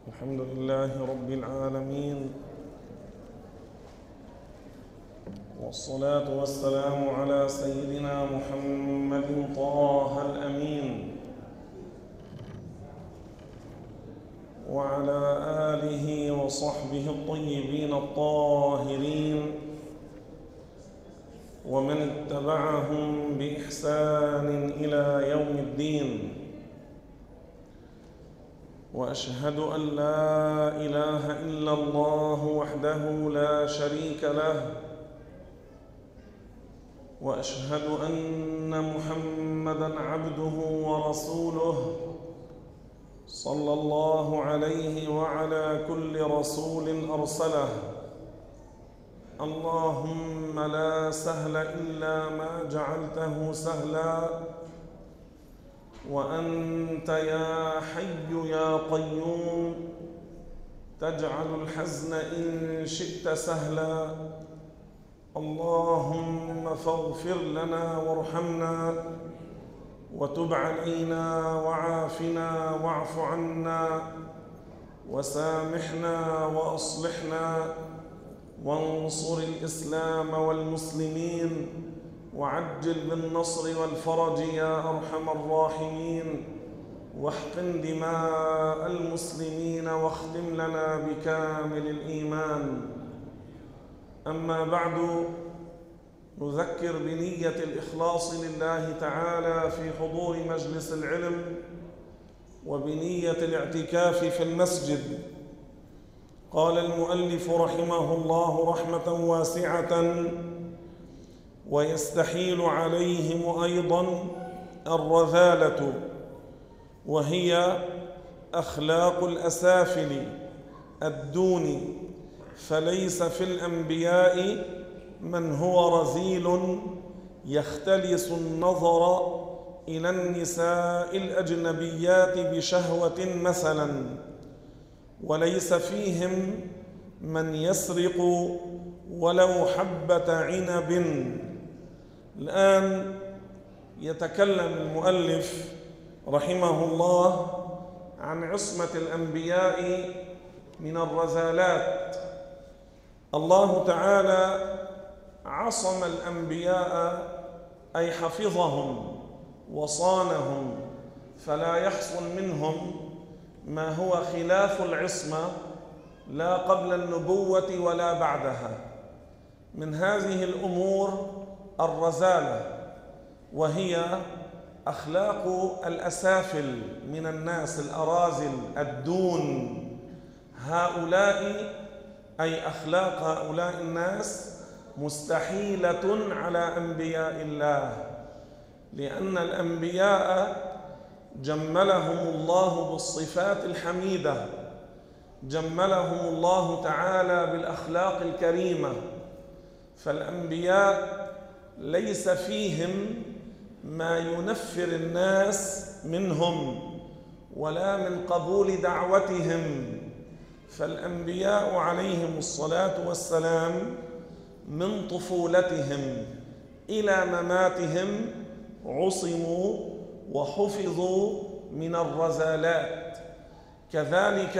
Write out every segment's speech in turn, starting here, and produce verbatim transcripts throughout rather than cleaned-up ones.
الحمد لله رب العالمين، والصلاة والسلام على سيدنا محمد طه الأمين وعلى آله وصحبه الطيبين الطاهرين ومن اتبعهم بإحسان إلى يوم الدين. وأشهد أن لا إله إلا الله وحده لا شريك له، وأشهد أن محمدًا عبده ورسوله صلى الله عليه وعلى كل رسول أرسله. اللهم لا سهل إلا ما جعلته سهلا، وأنت يا حي يا قيوم تجعل الحزن إن شئت سهلا. اللهم فاغفر لنا وارحمنا وتب علينا وعافنا واعف عنا وسامحنا وأصلحنا وانصر الإسلام والمسلمين وعجل بالنصر والفرج يا أرحم الراحمين، واحقن دماء المسلمين واختم لنا بكامل الإيمان. أما بعد، نذكر بنية الإخلاص لله تعالى في حضور مجلس العلم وبنية الاعتكاف في المسجد. قال المؤلف رحمه الله رحمة واسعة: ويستحيل عليهم أيضا الرذالة، وهي أخلاق الأسافل الدون، فليس في الأنبياء من هو رذيل يختلس النظر إلى النساء الأجنبيات بشهوة مثلا، وليس فيهم من يسرق ولو حبة عنب. الآن يتكلم المؤلف رحمه الله عن عصمة الأنبياء من الرذالات. الله تعالى عصم الأنبياء أي حفظهم وصانهم، فلا يحصل منهم ما هو خلاف العصمة لا قبل النبوة ولا بعدها. من هذه الأمور الرذالة، وهي أخلاق الأسافل من الناس، الأراذل الدون. هؤلاء أي أخلاق هؤلاء الناس مستحيلة على أنبياء الله، لأن الأنبياء جملهم الله بالصفات الحميدة، جملهم الله تعالى بالأخلاق الكريمة. فالأنبياء ليس فيهم ما ينفر الناس منهم ولا من قبول دعوتهم. فالأنبياء عليهم الصلاة والسلام من طفولتهم إلى مماتهم عصموا وحفظوا من الرذالات. كذلك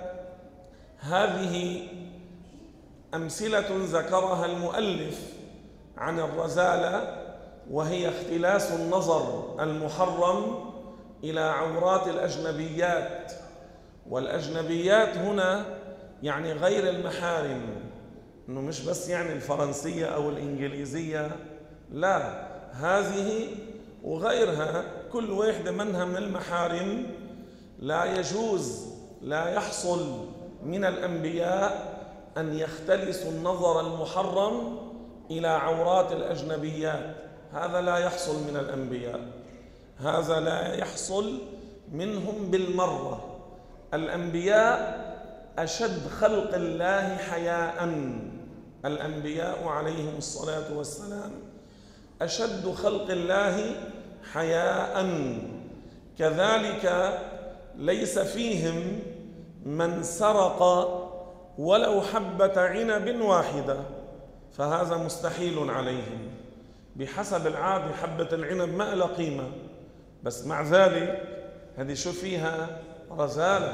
هذه أمثلة ذكرها المؤلف عن الرذالة، وهي اختلاس النظر المحرم إلى عورات الأجنبيات. والأجنبيات هنا يعني غير المحارم، إنه مش بس يعني الفرنسية أو الإنجليزية، لا، هذه وغيرها كل واحدة منها من المحارم. لا يجوز، لا يحصل من الأنبياء أن يختلسوا النظر المحرم إلى عورات الأجنبيات. هذا لا يحصل من الأنبياء، هذا لا يحصل منهم بالمرة. الأنبياء أشد خلق الله حياء، الأنبياء عليهم الصلاة والسلام أشد خلق الله حياء. كذلك ليس فيهم من سرق ولو حبة عنب واحدة، فهذا مستحيل عليهم. بحسب العادة حبة العنب ما لها قيمة، بس مع ذلك هذه شو فيها؟ رذالة،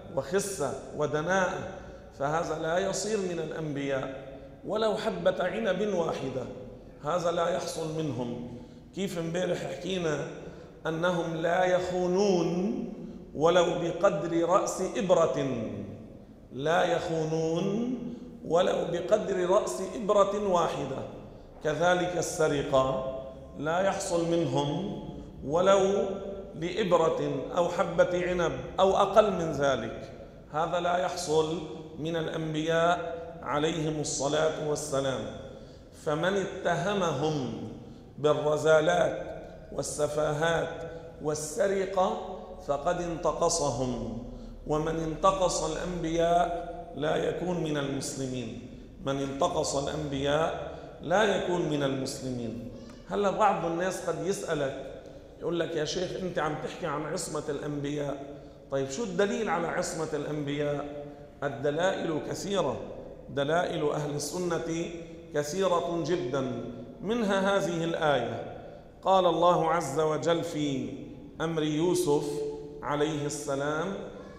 وخسة ودناءة، فهذا لا يصير من الأنبياء. ولو حبة عنب واحدة هذا لا يحصل منهم. كيف امبارح حكينا أنهم لا يخونون ولو بقدر رأس إبرة، لا يخونون ولو بقدر رأس إبرة واحدة. كذلك السرقة لا يحصل منهم ولو لإبرة أو حبة عنب أو أقل من ذلك، هذا لا يحصل من الأنبياء عليهم الصلاة والسلام. فمن اتهمهم بالرذالات والسفاهات والسرقة فقد انتقصهم، ومن انتقص الأنبياء لا يكون من المسلمين. من انتقص الأنبياء لا يكون من المسلمين. هلا بعض الناس قد يسألك يقول لك يا شيخ أنت عم تحكي عن عصمة الأنبياء، طيب شو الدليل على عصمة الأنبياء؟ الدلائل كثيرة، دلائل أهل السنة كثيرة جدا، منها هذه الآية. قال الله عز وجل في أمر يوسف عليه السلام: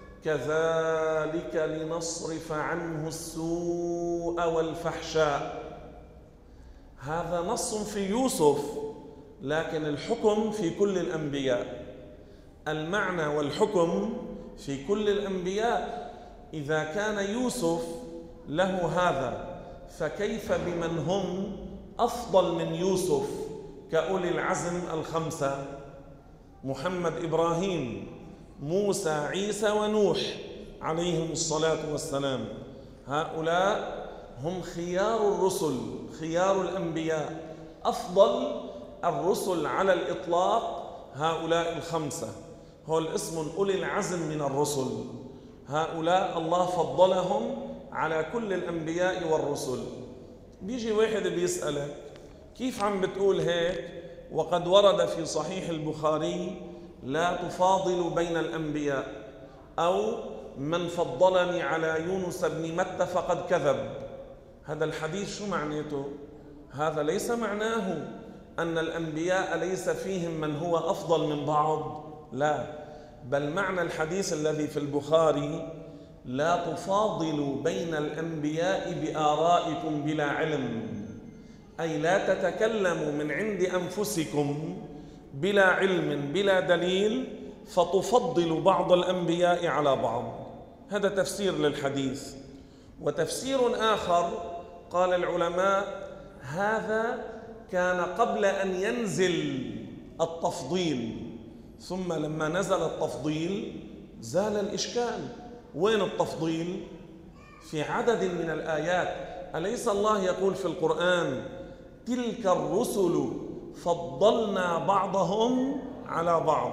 كذلك لنصرف عنه السوء والفحشاء. هذا نص في يوسف، لكن الحكم في كل الأنبياء. المعنى والحكم في كل الأنبياء. إذا كان يوسف له هذا فكيف بمن هم أفضل من يوسف كأولي العزم الخمسة: محمد، إبراهيم، موسى، عيسى، ونوح عليهم الصلاة والسلام. هؤلاء هم خيار الرسل، خيار الأنبياء، أفضل الرسل على الإطلاق هؤلاء الخمسة، هو الاسم أولي العزم من الرسل. هؤلاء الله فضلهم على كل الأنبياء والرسل. بيجي واحد بيسألك كيف عم بتقول هيك وقد ورد في صحيح البخاري: لا تفاضل بين الأنبياء، أو من فضلني على يونس بن متى فقد كذب. هذا الحديث شو معناته؟ هذا ليس معناه أن الأنبياء ليس فيهم من هو أفضل من بعض، لا، بل معنى الحديث الذي في البخاري: لا تفاضلوا بين الأنبياء بآرائكم بلا علم، أي لا تتكلموا من عند أنفسكم بلا علم بلا دليل فتفضلوا بعض الأنبياء على بعض. هذا تفسير للحديث. وتفسير آخر قال العلماء: هذا كان قبل أن ينزل التفضيل، ثم لما نزل التفضيل زال الإشكال. وين التفضيل؟ في عدد من الآيات. أليس الله يقول في القرآن: تلك الرسل فضلنا بعضهم على بعض،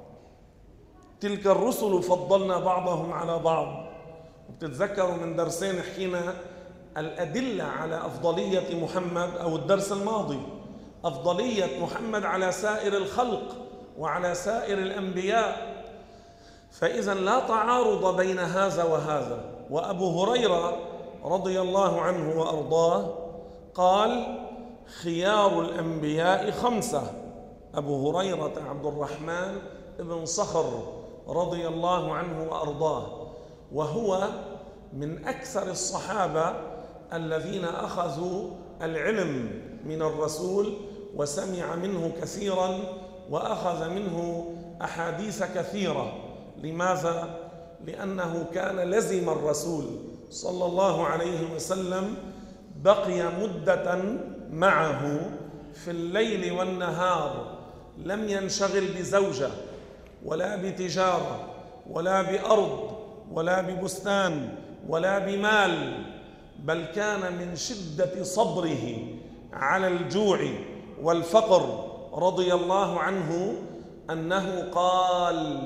تلك الرسل فضلنا بعضهم على بعض. وبتتذكروا من درسين حكينا الأدلة على أفضلية محمد، أو الدرس الماضي أفضلية محمد على سائر الخلق وعلى سائر الأنبياء. فإذا لا تعارض بين هذا وهذا. وأبو هريرة رضي الله عنه وأرضاه قال: خيار الأنبياء خمسة. أبو هريرة عبد الرحمن بن صخر رضي الله عنه وأرضاه، وهو من أكثر الصحابة الذين أخذوا العلم من الرسول وسمع منه كثيرا وأخذ منه أحاديث كثيرة. لماذا؟ لأنه كان لزم الرسول صلى الله عليه وسلم، بقي مدة معه في الليل والنهار، لم ينشغل بزوجة ولا بتجارة ولا بأرض ولا ببستان ولا بمال، بل كان من شدة صبره على الجوع والفقر رضي الله عنه أنه قال: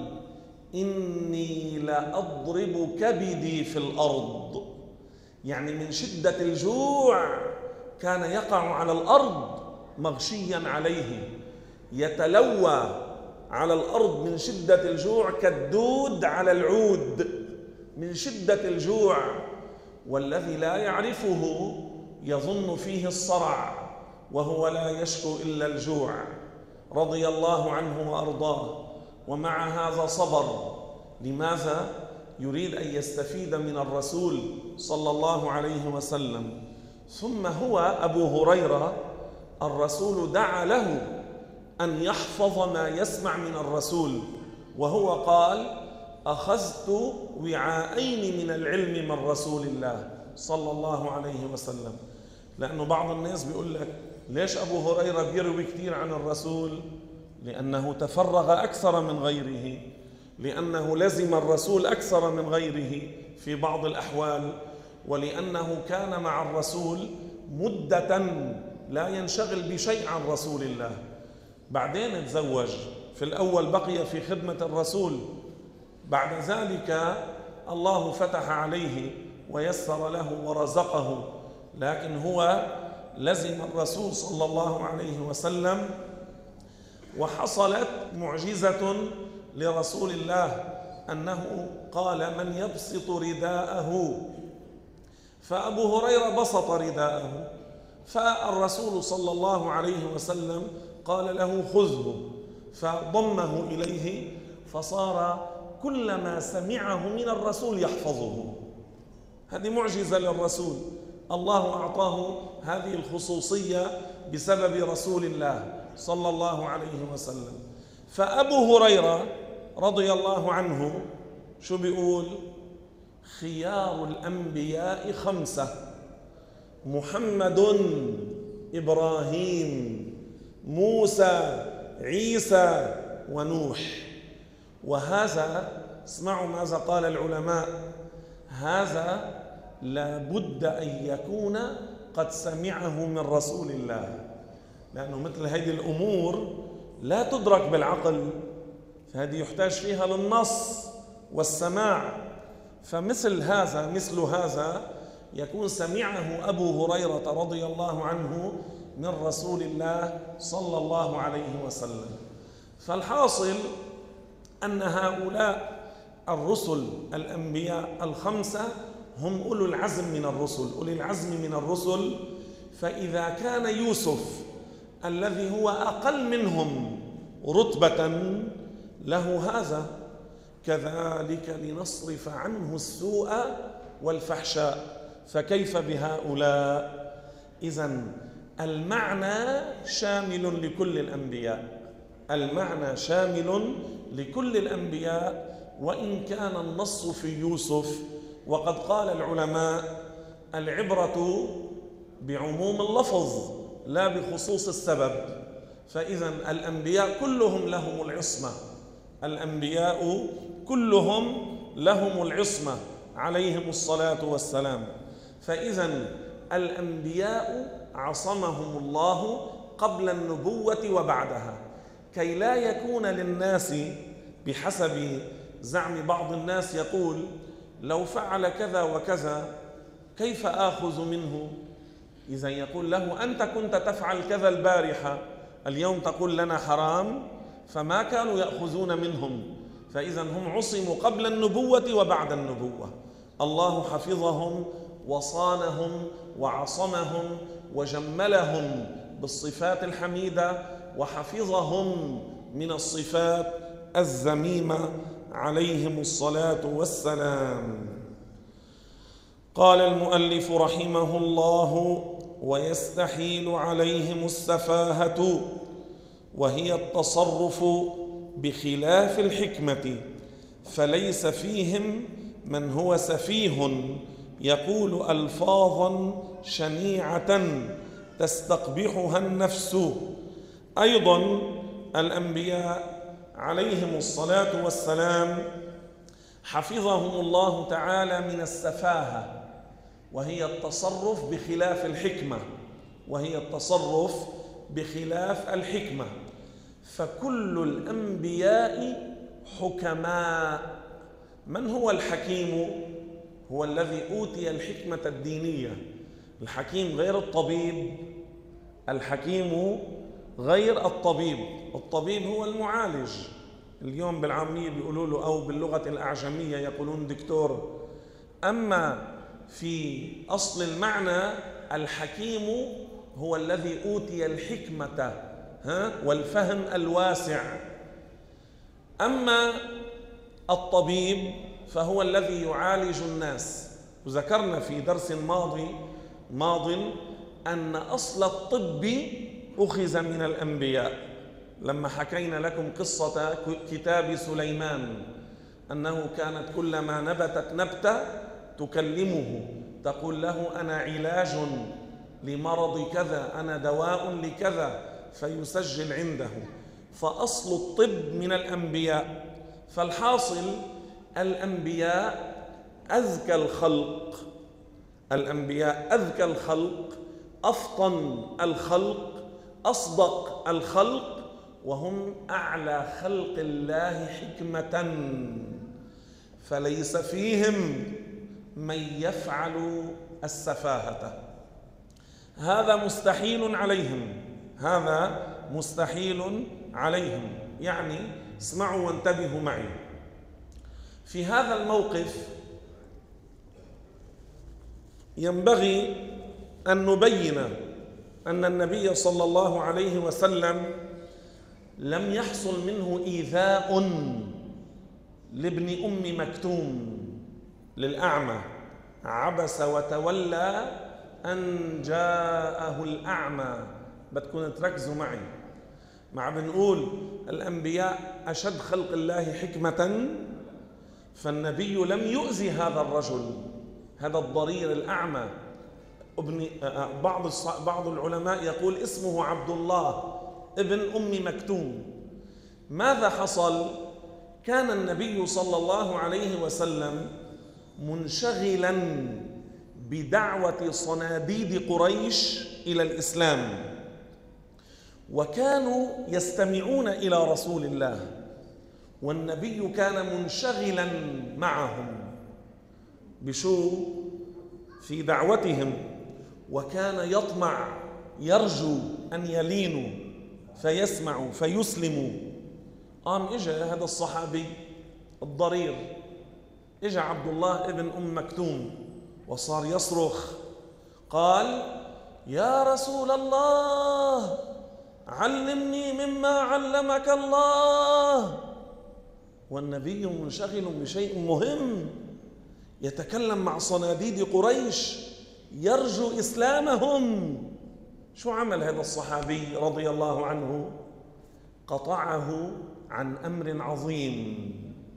إني لأضرب كبدي في الأرض. يعني من شدة الجوع كان يقع على الأرض مغشيا عليه، يتلوى على الأرض من شدة الجوع كالدود على العود من شدة الجوع، والذي لا يعرفه يظن فيه الصرع وهو لا يشكو إلا الجوع رضي الله عنه وأرضاه. ومع هذا صبر. لماذا؟ يريد أن يستفيد من الرسول صلى الله عليه وسلم. ثم هو أبو هريرة الرسول دعا له أن يحفظ ما يسمع من الرسول، وهو قال: أخذت وعاءين من العلم من رسول الله صلى الله عليه وسلم. لأنه بعض الناس بيقول لك: ليش أبو هريرة بيروي كثير عن الرسول؟ لأنه تفرغ أكثر من غيره، لأنه لزم الرسول أكثر من غيره في بعض الأحوال، ولأنه كان مع الرسول مدة لا ينشغل بشيء عن رسول الله. بعدين تزوج، في الأول بقي في خدمة الرسول، بعد ذلك الله فتح عليه ويسر له ورزقه، لكن هو لزم الرسول صلى الله عليه وسلم. وحصلت معجزة لرسول الله أنه قال: من يبسط رداءه؟ فأبو هريرة بسط رداءه، فالرسول صلى الله عليه وسلم قال له: خذه، فضمه إليه، فصار كلما سمعه من الرسول يحفظه. هذه معجزة للرسول، الله أعطاه هذه الخصوصية بسبب رسول الله صلى الله عليه وسلم. فأبو هريرة رضي الله عنه شو بيقول؟ خيار الأنبياء خمسة: محمد، إبراهيم، موسى، عيسى، ونوح. وهذا اسمعوا ماذا قال العلماء: هذا لا بد أن يكون قد سمعه من رسول الله، لأنه مثل هذه الأمور لا تدرك بالعقل، فهذه يحتاج فيها للنص والسماع. فمثل هذا مثل هذا يكون سمعه أبو هريرة رضي الله عنه من رسول الله صلى الله عليه وسلم. فالحاصل أن هؤلاء الرسل الأنبياء الخمسة هم أولو العزم من الرسل، أولي العزم من الرسل. فإذا كان يوسف الذي هو أقل منهم رتبة له هذا، كذلك لنصرف عنه السوء والفحشاء، فكيف بهؤلاء؟ إذن المعنى شامل لكل الأنبياء، المعنى شامل لكل الأنبياء، وإن كان النص في يوسف. وقد قال العلماء: العبرة بعموم اللفظ لا بخصوص السبب. فإذا الأنبياء كلهم لهم العصمة، الأنبياء كلهم لهم العصمة عليهم الصلاة والسلام. فإذا الأنبياء عصمهم الله قبل النبوة وبعدها، كي لا يكون للناس بحسب زعم بعض الناس يقول: لو فعل كذا وكذا كيف آخذ منه؟ إذا يقول له: أنت كنت تفعل كذا البارحة، اليوم تقول لنا حرام، فما كانوا يأخذون منهم. فإذا هم عصموا قبل النبوة وبعد النبوة. الله حفظهم وصانهم وعصمهم وجملهم بالصفات الحميدة، وحفظهم من الصفات الذميمة عليهم الصلاة والسلام. قال المؤلف رحمه الله: ويستحيل عليهم السفاهة، وهي التصرف بخلاف الحكمة، فليس فيهم من هو سفيه يقول ألفاظا شنيعة تستقبحها النفس. أيضا الأنبياء عليهم الصلاة والسلام حفظهم الله تعالى من السفاهة، وهي التصرف بخلاف الحكمة، وهي التصرف بخلاف الحكمة. فكل الأنبياء حكماء. من هو الحكيم؟ هو الذي أوتي الحكمة الدينية. الحكيم غير الطبيب، الحكيم غير الطبيب. الطبيب هو المعالج، اليوم بالعامية بيقولوا له أو باللغة الأعجمية يقولون دكتور. أما في أصل المعنى الحكيم هو الذي أوتي الحكمة ها والفهم الواسع. أما الطبيب فهو الذي يعالج الناس. وذكرنا في درس ماضي ماض أن أصل الطب أخذ من الأنبياء، لما حكينا لكم قصة كتاب سليمان أنه كانت كلما نبتت نبتة تكلمه تقول له أنا علاج لمرض كذا، أنا دواء لكذا، فيسجل عنده. فأصل الطب من الأنبياء. فالحاصل الأنبياء أذكى الخلق، الأنبياء أذكى الخلق، أفطن الخلق، أصدق الخلق، وهم أعلى خلق الله حكمة، فليس فيهم من يفعل السفاهة. هذا مستحيل عليهم، هذا مستحيل عليهم. يعني اسمعوا وانتبهوا معي. في هذا الموقف ينبغي أن نبين أن النبي صلى الله عليه وسلم لم يحصل منه إيذاء لابن أم مكتوم للأعمى. عبس وتولى أن جاءه الأعمى. بدكم تركزوا معي، مع بنقول الأنبياء أشد خلق الله حكمة، فالنبي لم يؤذي هذا الرجل، هذا الضرير الأعمى. ابن بعض بعض العلماء يقول اسمه عبد الله ابن أم مكتوم. ماذا حصل؟ كان النبي صلى الله عليه وسلم منشغلا بدعوة صناديد قريش إلى الإسلام، وكانوا يستمعون إلى رسول الله، والنبي كان منشغلا معهم بشو؟ في دعوتهم، وكان يطمع يرجو أن يلينوا فيسمعوا فيسلموا. قام إجا هذا الصحابي الضرير، إجا عبد الله ابن أم مكتوم وصار يصرخ، قال يا رسول الله علمني مما علمك الله. والنبي منشغل بشيء مهم، يتكلم مع صناديد قريش يرجو إسلامهم. شو عمل هذا الصحابي رضي الله عنه؟ قطعه عن أمر عظيم،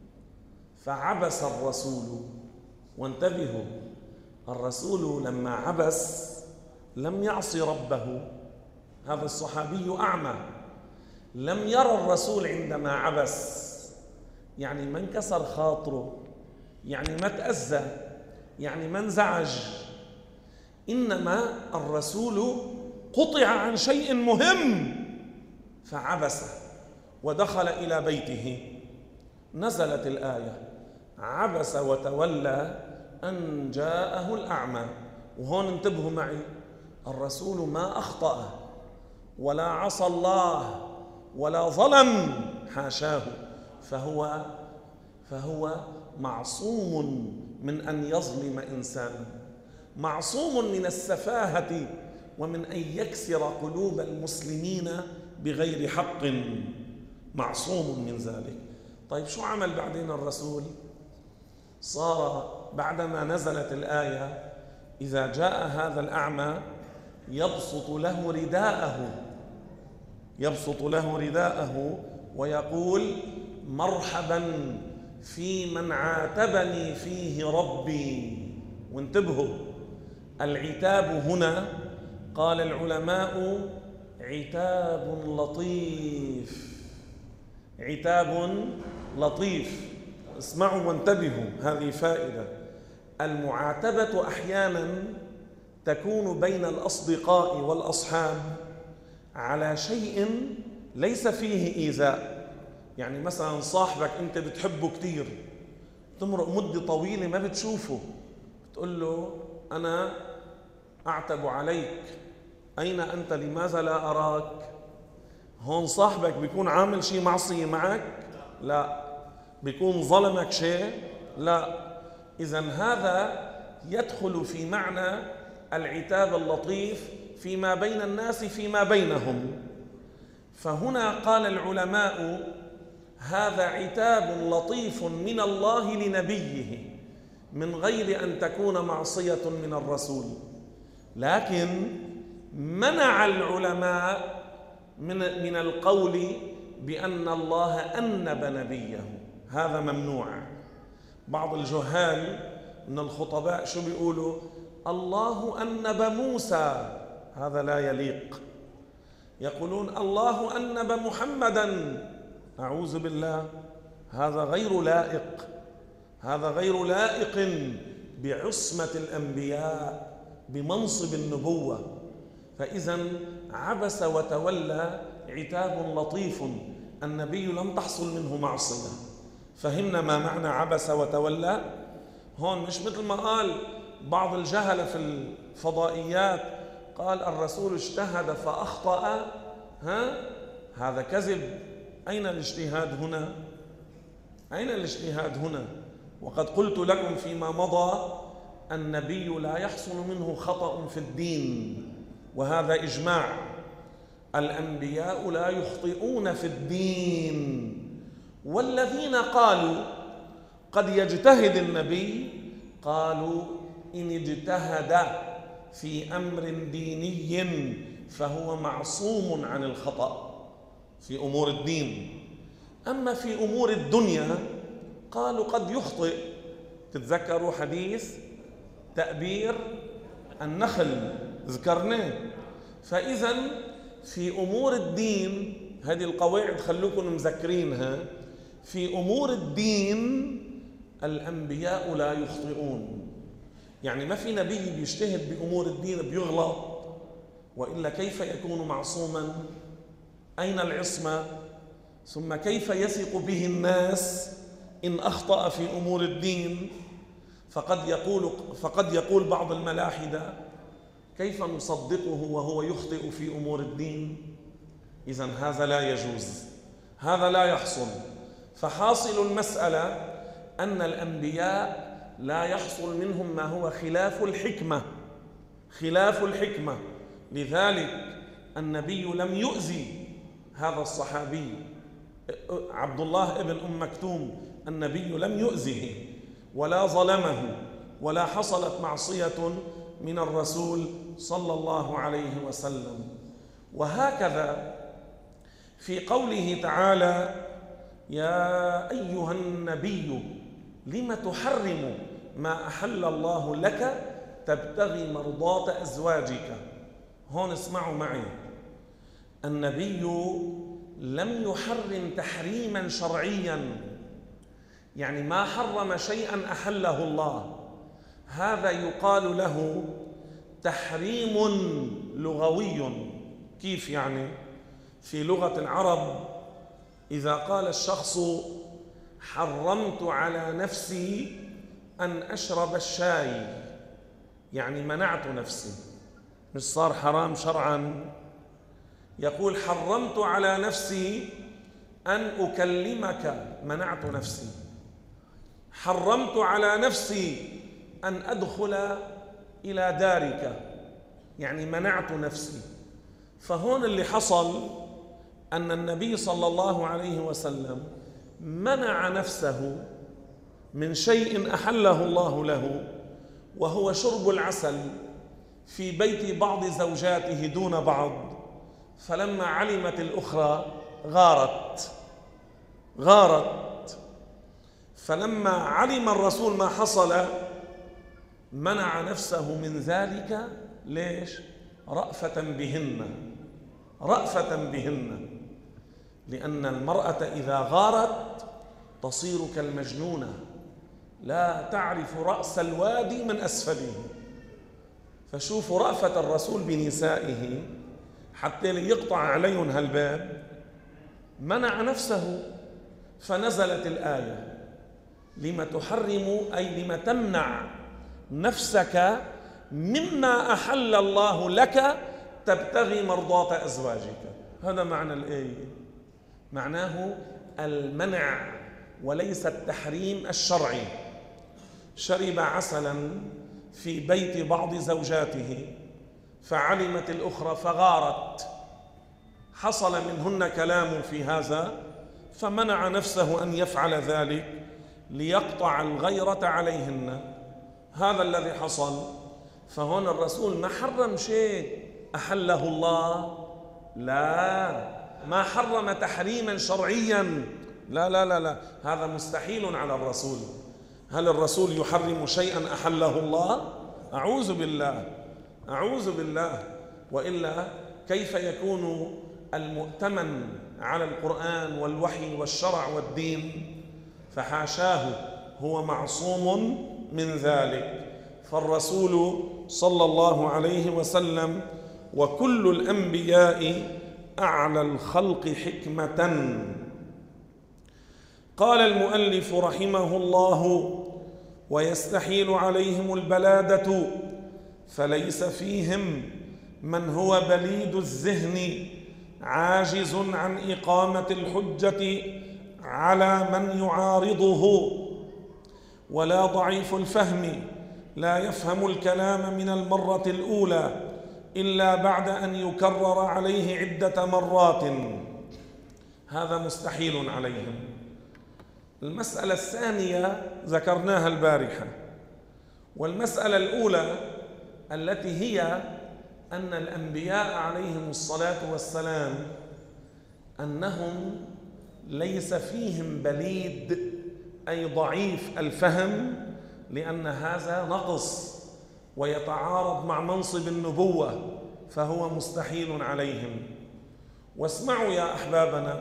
فعبس الرسول. وانتبهوا، الرسول لما عبس لم يعصي ربه. هذا الصحابي أعمى، لم يرى الرسول عندما عبس، يعني ما انكسر خاطره، يعني ما تأذى، يعني ما انزعج، إنما الرسول قطع عن شيء مهم فعبس ودخل إلى بيته. نزلت الآية عبس وتولى أن جاءه الأعمى. وهون انتبهوا معي، الرسول ما أخطأ ولا عصى الله ولا ظلم، حاشاه، فهو فهو معصوم من أن يظلم إنسان، معصوم من السفاهة ومن أن يكسر قلوب المسلمين بغير حق، معصوم من ذلك. طيب شو عمل بعدين الرسول؟ صار بعدما نزلت الآية إذا جاء هذا الأعمى يبسط له رداءه، يبسط له رداءه ويقول مرحبا في من عاتبني فيه ربي. وانتبهوا، العتاب هنا قال العلماء عتاب لطيف، عتاب لطيف. اسمعوا وانتبهوا، هذه فائدة. المعاتبة أحيانا تكون بين الأصدقاء والأصحاب على شيء ليس فيه إيذاء. يعني مثلا صاحبك أنت بتحبه كتير، تمرق مدة طويلة ما بتشوفه، تقول له أنا أعتب عليك، أين أنت؟ لماذا لا أراك؟ هون صاحبك بيكون عامل شيء معصية معك؟ لا. بيكون ظلمك شيء؟ لا. إذن هذا يدخل في معنى العتاب اللطيف فيما بين الناس فيما بينهم. فهنا قال العلماء هذا عتاب لطيف من الله لنبيه من غير أن تكون معصية من الرسول، لكن منع العلماء من من القول بأن الله أنب نبيه، هذا ممنوع. بعض الجهال من الخطباء شو بيقولوا؟ الله أنب موسى، هذا لا يليق. يقولون الله أنب محمدا، أعوذ بالله، هذا غير لائق، هذا غير لائق بعصمة الأنبياء بمنصب النبوة. فإذا عبس وتولى عتاب لطيف، النبي لم تحصل منه معصية. فهمنا ما معنى عبس وتولى؟ هون مش مثل ما قال بعض الجهلة في الفضائيات، قال الرسول اجتهد فأخطأ، ها؟ هذا كذب. أين الاجتهاد هنا؟ أين الاجتهاد هنا؟ وقد قلت لكم فيما مضى النبي لا يحصل منه خطأ في الدين، وهذا إجماع. الأنبياء لا يخطئون في الدين. والذين قالوا قد يجتهد النبي قالوا إن اجتهد في أمر ديني فهو معصوم عن الخطأ في أمور الدين. أما في أمور الدنيا قالوا قد يخطئ. تتذكروا حديث تأبير النخل، ذكرناه. فإذا في أمور الدين، هذه القواعد خلوكم مذكرينها، في أمور الدين الأنبياء لا يخطئون. يعني ما في نبي بيجتهد بأمور الدين بيغلط، وإلا كيف يكون معصوما؟ أين العصمة؟ ثم كيف يثق به الناس إن أخطأ في أمور الدين؟ فقد يقول, فقد يقول بعض الملاحدة كيف نصدقه وهو يخطئ في أمور الدين؟ إذن هذا لا يجوز، هذا لا يحصل. فحاصل المسألة أن الأنبياء لا يحصل منهم ما هو خلاف الحكمة، خلاف الحكمة. لذلك النبي لم يؤذي هذا الصحابي عبد الله ابن أم مكتوم، النبي لم يؤذه ولا ظلمه ولا حصلت معصية من الرسول صلى الله عليه وسلم. وهكذا في قوله تعالى يا أيها النبي لم تحرم ما أحل الله لك تبتغي مرضات أزواجك. هون اسمعوا معي، النبي لم يحرم تحريما شرعيا، يعني ما حرم شيئا أحله الله، هذا يقال له تحريم لغوي. كيف يعني؟ في لغة العرب إذا قال الشخص حرمت على نفسي أن أشرب الشاي، يعني منعت نفسي، مش صار حرام شرعا. يقول حرمت على نفسي أن أكلمك، منعت نفسي. حرمت على نفسي أن أدخل إلى دارك، يعني منعت نفسي. فهون اللي حصل أن النبي صلى الله عليه وسلم منع نفسه من شيء أحله الله له، وهو شرب العسل في بيت بعض زوجاته دون بعض. فلما علمت الأخرى غارت غارت فلما علم الرسول ما حصل منع نفسه من ذلك. ليش؟ رأفة بهن، رأفة بهن، لأن المرأة إذا غارت تصير كالمجنونة، لا تعرف رأس الوادي من أسفله. فشوفوا رأفة الرسول بنسائه حتى ليقطع عليهم هالباب، منع نفسه. فنزلت الآية لما تحرم، أي لما تمنع نفسك مما أحل الله لك تبتغي مرضات أزواجك. هذا معنى الآية، معناه المنع وليس التحريم الشرعي. شرب عسلا في بيت بعض زوجاته فعلمت الأخرى فغارت، حصل منهن كلام في هذا، فمنع نفسه أن يفعل ذلك ليقطع الغيرة عليهن. هذا الذي حصل. فهنا الرسول ما حرم شيء أحله الله، لا، ما حرم تحريما شرعيا، لا لا لا لا، هذا مستحيل على الرسول. هل الرسول يحرم شيئا أحله الله؟ أعوذ بالله، أعوذ بالله. وإلا كيف يكون المؤتمن على القرآن والوحي والشرع والدين؟ فحاشاه، هو معصوم من ذلك. فالرسول صلى الله عليه وسلم وكل الأنبياء أعلى الخلق حكمة. قال المؤلف رحمه الله: ويستحيل عليهم البلادة، فليس فيهم من هو بليد الذهن عاجز عن إقامة الحجة على من يعارضه، ولا ضعيف الفهم لا يفهم الكلام من المرة الأولى إلا بعد أن يكرر عليه عدة مرات. هذا مستحيل عليهم. المسألة الثانية ذكرناها البارحة. والمسألة الأولى التي هي أن الأنبياء عليهم الصلاة والسلام أنهم ليس فيهم بليد أي ضعيف الفهم، لأن هذا نقص ويتعارض مع منصب النبوة، فهو مستحيل عليهم. واسمعوا يا أحبابنا،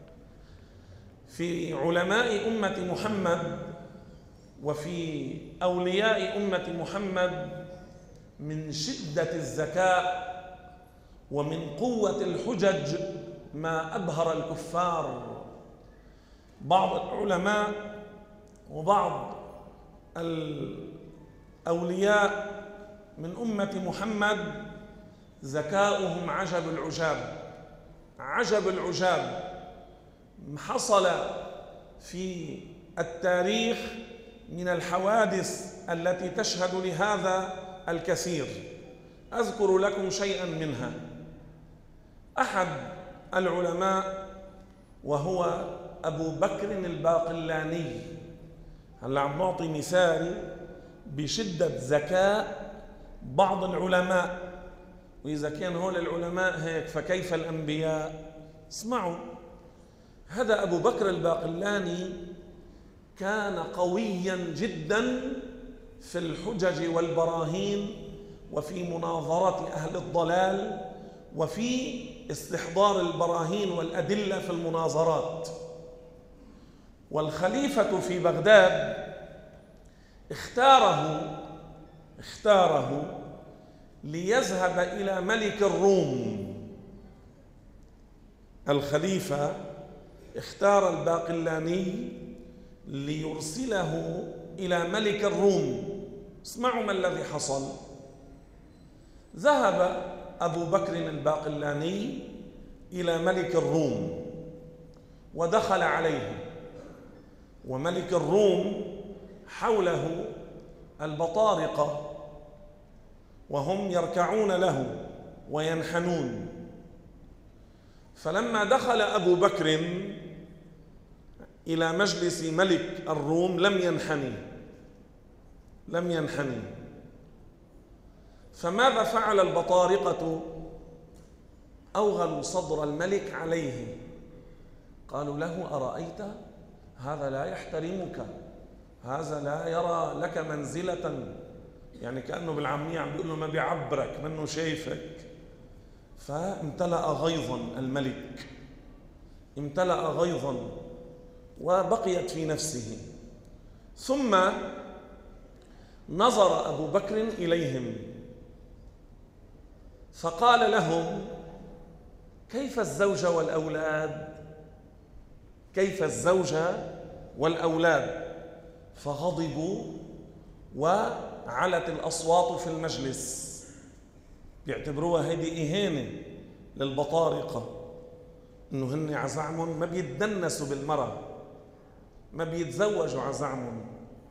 في علماء أمة محمد وفي أولياء أمة محمد من شدة الذكاء ومن قوة الحجج ما أبهر الكفار. بعض العلماء وبعض الأولياء من أمة محمد ذكاؤهم عجب العجاب، عجب العجاب. حصل في التاريخ من الحوادث التي تشهد لهذا الكثير. أذكر لكم شيئا منها. أحد العلماء وهو أبو بكر الباقلاني، هلا عم نعطي مثال بشدة ذكاء بعض العلماء، وإذا كان هول العلماء هيك فكيف الأنبياء؟ اسمعوا. هذا أبو بكر الباقلاني كان قويا جدا في الحجج والبراهين وفي مناظرة أهل الضلال وفي استحضار البراهين والأدلة في المناظرات. والخليفة في بغداد اختاره اختاره ليذهب إلى ملك الروم. الخليفة اختار الباقلاني ليرسله إلى ملك الروم. اسمعوا ما الذي حصل. ذهب أبو بكر الباقلاني إلى ملك الروم ودخل عليه، وملك الروم حوله البطارقة وهم يركعون له وينحنون. فلما دخل أبو بكر إلى مجلس ملك الروم لم ينحني لم ينحني فماذا فعل البطارقة؟ أوغلوا صدر الملك عليه، قالوا له: أرأيت؟ هذا لا يحترمك، هذا لا يرى لك منزلة، يعني كأنه بالعامية عم بيقول له ما بيعبرك، منه شايفك. فامتلأ غيظا الملك، امتلأ غيظا وبقيت في نفسه. ثم نظر أبو بكر إليهم فقال لهم: كيف الزوجة والأولاد؟ كيف الزوجة والأولاد؟ فغضبوا وعلت الأصوات في المجلس، بيعتبروها هذه إهانة للبطارقة، إنه هن عزعمهم ما بيتدنسوا بالمرأة، ما بيتزوجوا عزعمهم.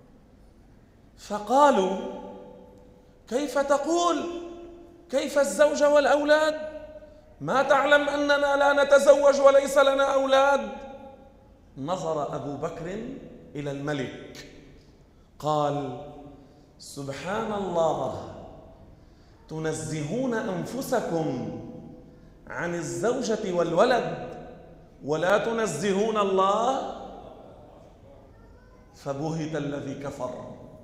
فقالوا: كيف تقول؟ كيف الزوجة والأولاد؟ ما تعلم أننا لا نتزوج وليس لنا أولاد؟ نظر أبو بكر إلى الملك قال: سبحان الله، تنزهون أنفسكم عن الزوجة والولد ولا تنزهون الله. فبهت الذي كفر،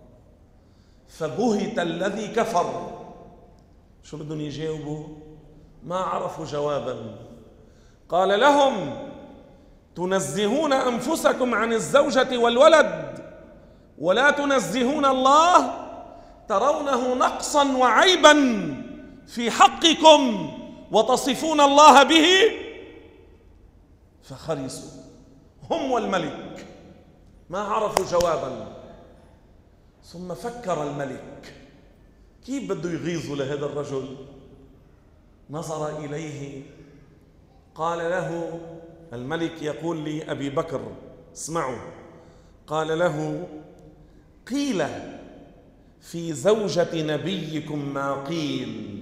فبهت الذي كفر. شو بدهم يجاوبوا؟ ما عرفوا جوابا. قال لهم: تنزهون أنفسكم عن الزوجة والولد ولا تنزهون الله، ترونه نقصا وعيبا في حقكم وتصفون الله به. فخرسوا هم والملك، ما عرفوا جوابا. ثم فكر الملك كيف بده يغيظوا لهذا الرجل. نظر إليه قال له الملك، يقول لي أبي بكر اسمعوا، قال له: قيل في زوجة نبيكم ما قيل.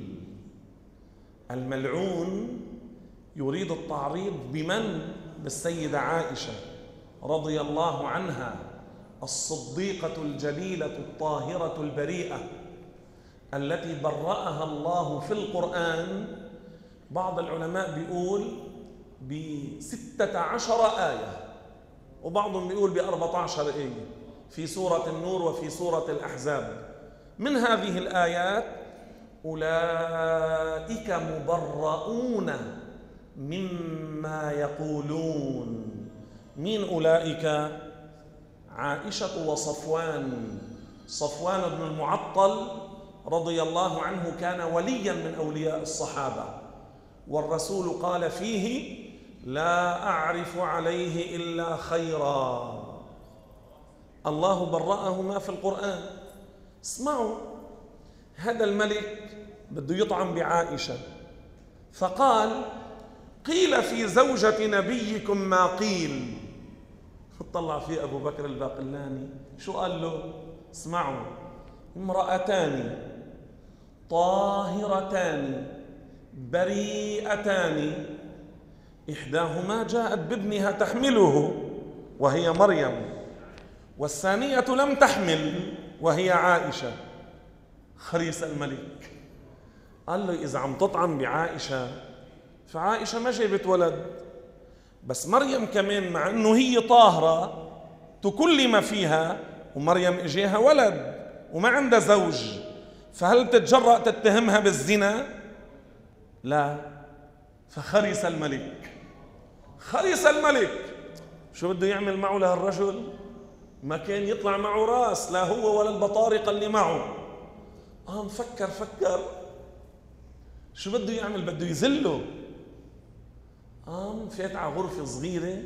الملعون يريد التعريض بمن؟ بالسيدة عائشة رضي الله عنها، الصديقة الجليلة الطاهرة البريئة التي برأها الله في القرآن. بعض العلماء بيقول بستة عشر آية، وبعضهم بيقول بأربعة عشر آية في سورة النور وفي سورة الأحزاب. من هذه الآيات: أولئك مبرؤون مما يقولون. مين أولئك؟ عائشة وصفوان. صفوان بن المعطل رضي الله عنه كان وليا من أولياء الصحابة، والرسول قال فيه: لا أعرف عليه إلا خيرا. الله برأهما في القرآن. اسمعوا، هذا الملك بده يطعن بعائشة، فقال: قيل في زوجة نبيكم ما قيل. طلع فيه أبو بكر الباقلاني، شو قال له؟ اسمعوا: امرأتان طاهرتان بريئتان، إحداهما جاءت بابنها تحمله وهي مريم، والثانية لم تحمل وهي عائشة. خريس الملك قال له: إذا عم تطعن بعائشة فعائشة ما جابت ولد، بس مريم كمان مع أنه هي طاهرة تكلم فيها، ومريم إجيها ولد وما عندها زوج، فهل تتجرأ تتهمها بالزنا؟ لا. فخرس الملك، خرس الملك. شو بده يعمل معه لهالرجل؟ ما كان يطلع معه راس، لا هو ولا البطارقة اللي معه. قام فكر فكر شو بده يعمل؟ بده يذله. قام فات على غرفة صغيرة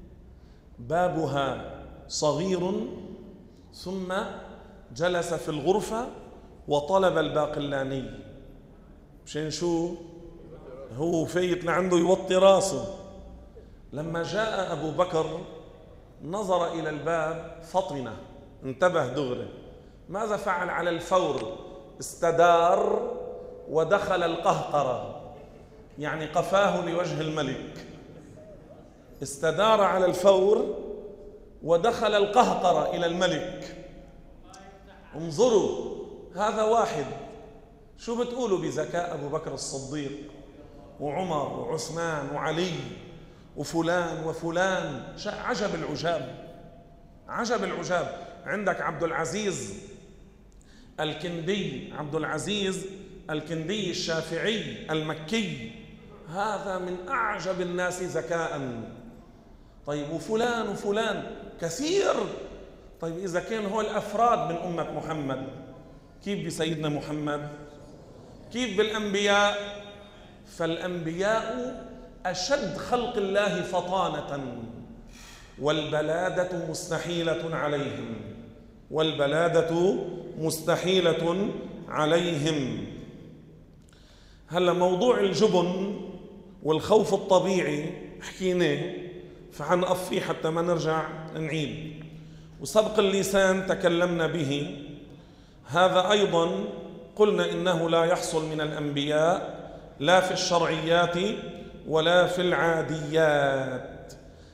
بابها صغير، ثم جلس في الغرفة وطلب الباقلاني. مشان شو؟ هو فايت لعنده يوطي راسه. لما جاء أبو بكر نظر إلى الباب فطنة، انتبه دغري. ماذا فعل على الفور؟ استدار ودخل القهقرة، يعني قفاه لوجه الملك. استدار على الفور ودخل القهقرة إلى الملك. انظروا، هذا واحد. شو بتقولوا بذكاء أبو بكر الصديق وعمر وعثمان وعلي وفلان وفلان؟ عجب العجاب، عجب العجاب. عندك عبد العزيز الكندي، عبد العزيز الكندي الشافعي المكي، هذا من أعجب الناس ذكاء. طيب وفلان وفلان كثير. طيب إذا كان هو الأفراد من أمة محمد، كيف بسيدنا محمد؟ كيف بالأنبياء؟ فالأنبياء أشد خلق الله فطانة، والبلادة مستحيلة عليهم، والبلادة مستحيلة عليهم. هلا موضوع الجبن والخوف الطبيعي حكيناه، فحنقف فيه حتى ما نرجع نعيد. وسبق اللسان تكلمنا به، هذا أيضا قلنا إنه لا يحصل من الأنبياء لا في الشرعيات ولا في العاديات.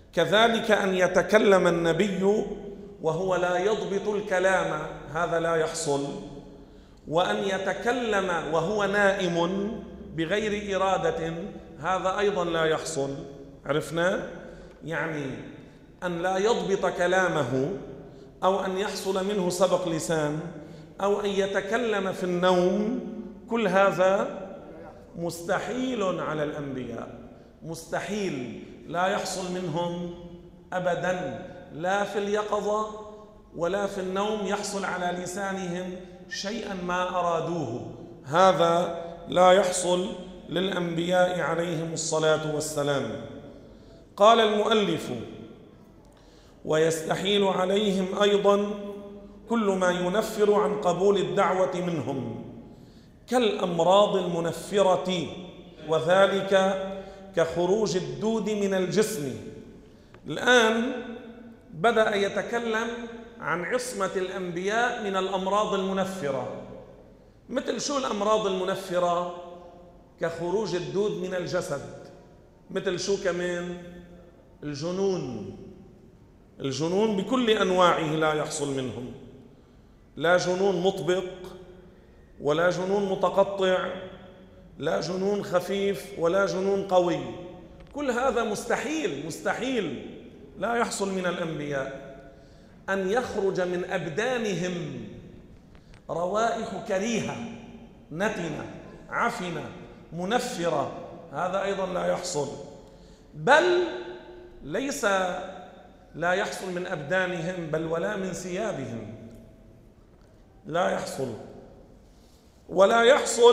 كذلك أن يتكلم النبي وهو لا يضبط الكلام، هذا لا يحصل. وأن يتكلم وهو نائم بغير إرادة، هذا أيضا لا يحصل. عرفنا؟ يعني أن لا يضبط كلامه، أو أن يحصل منه سبق لسان، أو أن يتكلم في النوم، كل هذا مستحيل على الأنبياء، مستحيل، لا يحصل منهم أبدا، لا في اليقظة ولا في النوم يحصل على لسانهم شيئا ما أرادوه، هذا لا يحصل للأنبياء عليهم الصلاة والسلام. قال المؤلف: ويستحيل عليهم أيضا كل ما ينفر عن قبول الدعوة منهم كالأمراض المنفرة، وذلك كخروج الدود من الجسم. الآن بدأ يتكلم عن عصمة الأنبياء من الأمراض المنفرة. مثل شو الأمراض المنفرة؟ كخروج الدود من الجسد. مثل شو كمان؟ الجنون. الجنون بكل أنواعه لا يحصل منهم، لا جنون مطبق ولا جنون متقطع، لا جنون خفيف ولا جنون قوي، كل هذا مستحيل مستحيل لا يحصل من الأنبياء. أن يخرج من أبدانهم روائح كريهة نتنة عفنة منفرة، هذا أيضا لا يحصل. بل ليس لا يحصل من أبدانهم، بل ولا من ثيابهم، لا يحصل. ولا يحصل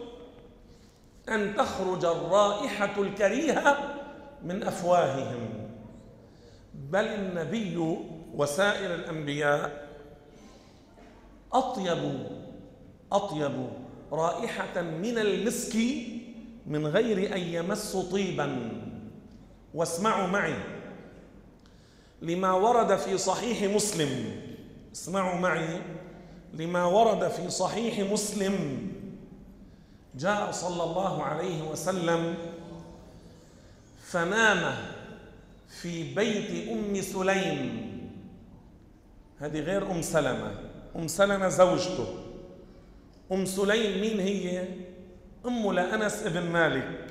أن تخرج الرائحة الكريهة من أفواههم. بل النبي وسائر الأنبياء أطيب أطيب رائحة من المسك من غير أن يمسوا طيبا. واسمعوا معي لما ورد في صحيح مسلم، اسمعوا معي لما ورد في صحيح مسلم. جاء صلى الله عليه وسلم فنام في بيت أم سليم، هذه غير أم سلمة، أم سلمة زوجته. أم سليم مين هي؟ أم لأنس ابن مالك.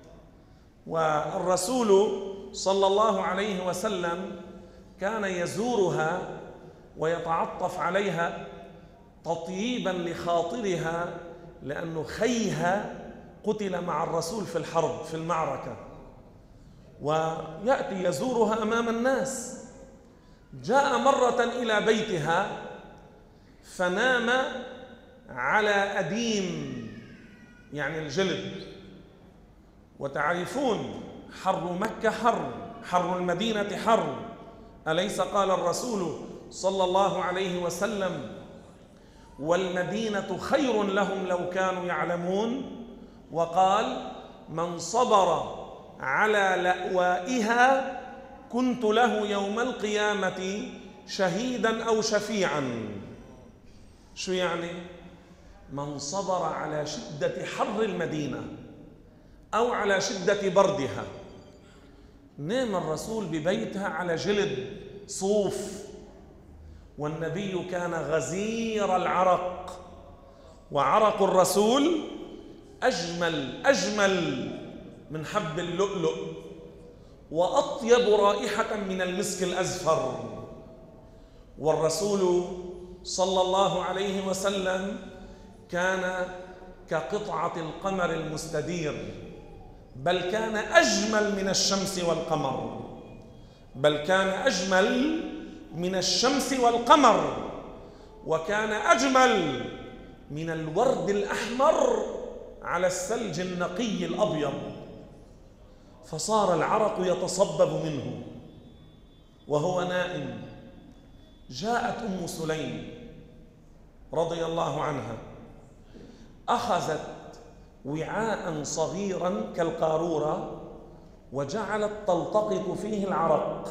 والرسول صلى الله عليه وسلم كان يزورها ويتعطف عليها تطييبا لخاطرها، لأنه خيها قتل مع الرسول في الحرب في المعركة، ويأتي يزورها أمام الناس. جاء مرة إلى بيتها فنام على أديم، يعني الجلد، وتعرفون حر مكة حر، حر المدينة حر. أليس قال الرسول صلى الله عليه وسلم: والمدينة خير لهم لو كانوا يعلمون؟ وقال: من صبر على لأوائها كنت له يوم القيامة شهيدا أو شفيعا. شو يعني؟ من صبر على شدة حر المدينة أو على شدة بردها. نام الرسول ببيتها على جلد صوف، والنبي كان غزير العرق، وعرق الرسول أجمل أجمل من حب اللؤلؤ، وأطيب رائحة من المسك الأزفر. والرسول صلى الله عليه وسلم كان كقطعة القمر المستدير، بل كان أجمل من الشمس والقمر، بل كان أجمل من الشمس والقمر، وكان أجمل من الورد الأحمر على الثلج النقي الأبيض، فصار العرق يتصبب منه وهو نائم. جاءت أم سليم رضي الله عنها، أخذت وعاء صغيرا كالقارورة وجعلت تلتقط فيه العرق.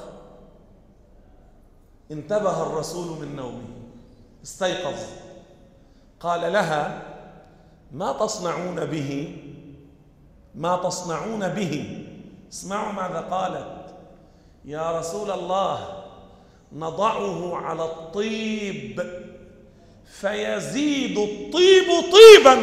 انتبه الرسول من نومه، استيقظ، قال لها: ما تصنعون به؟ ما تصنعون به؟ اسمعوا ماذا قالت: يا رسول الله نضعه على الطيب فيزيد الطيب طيبا،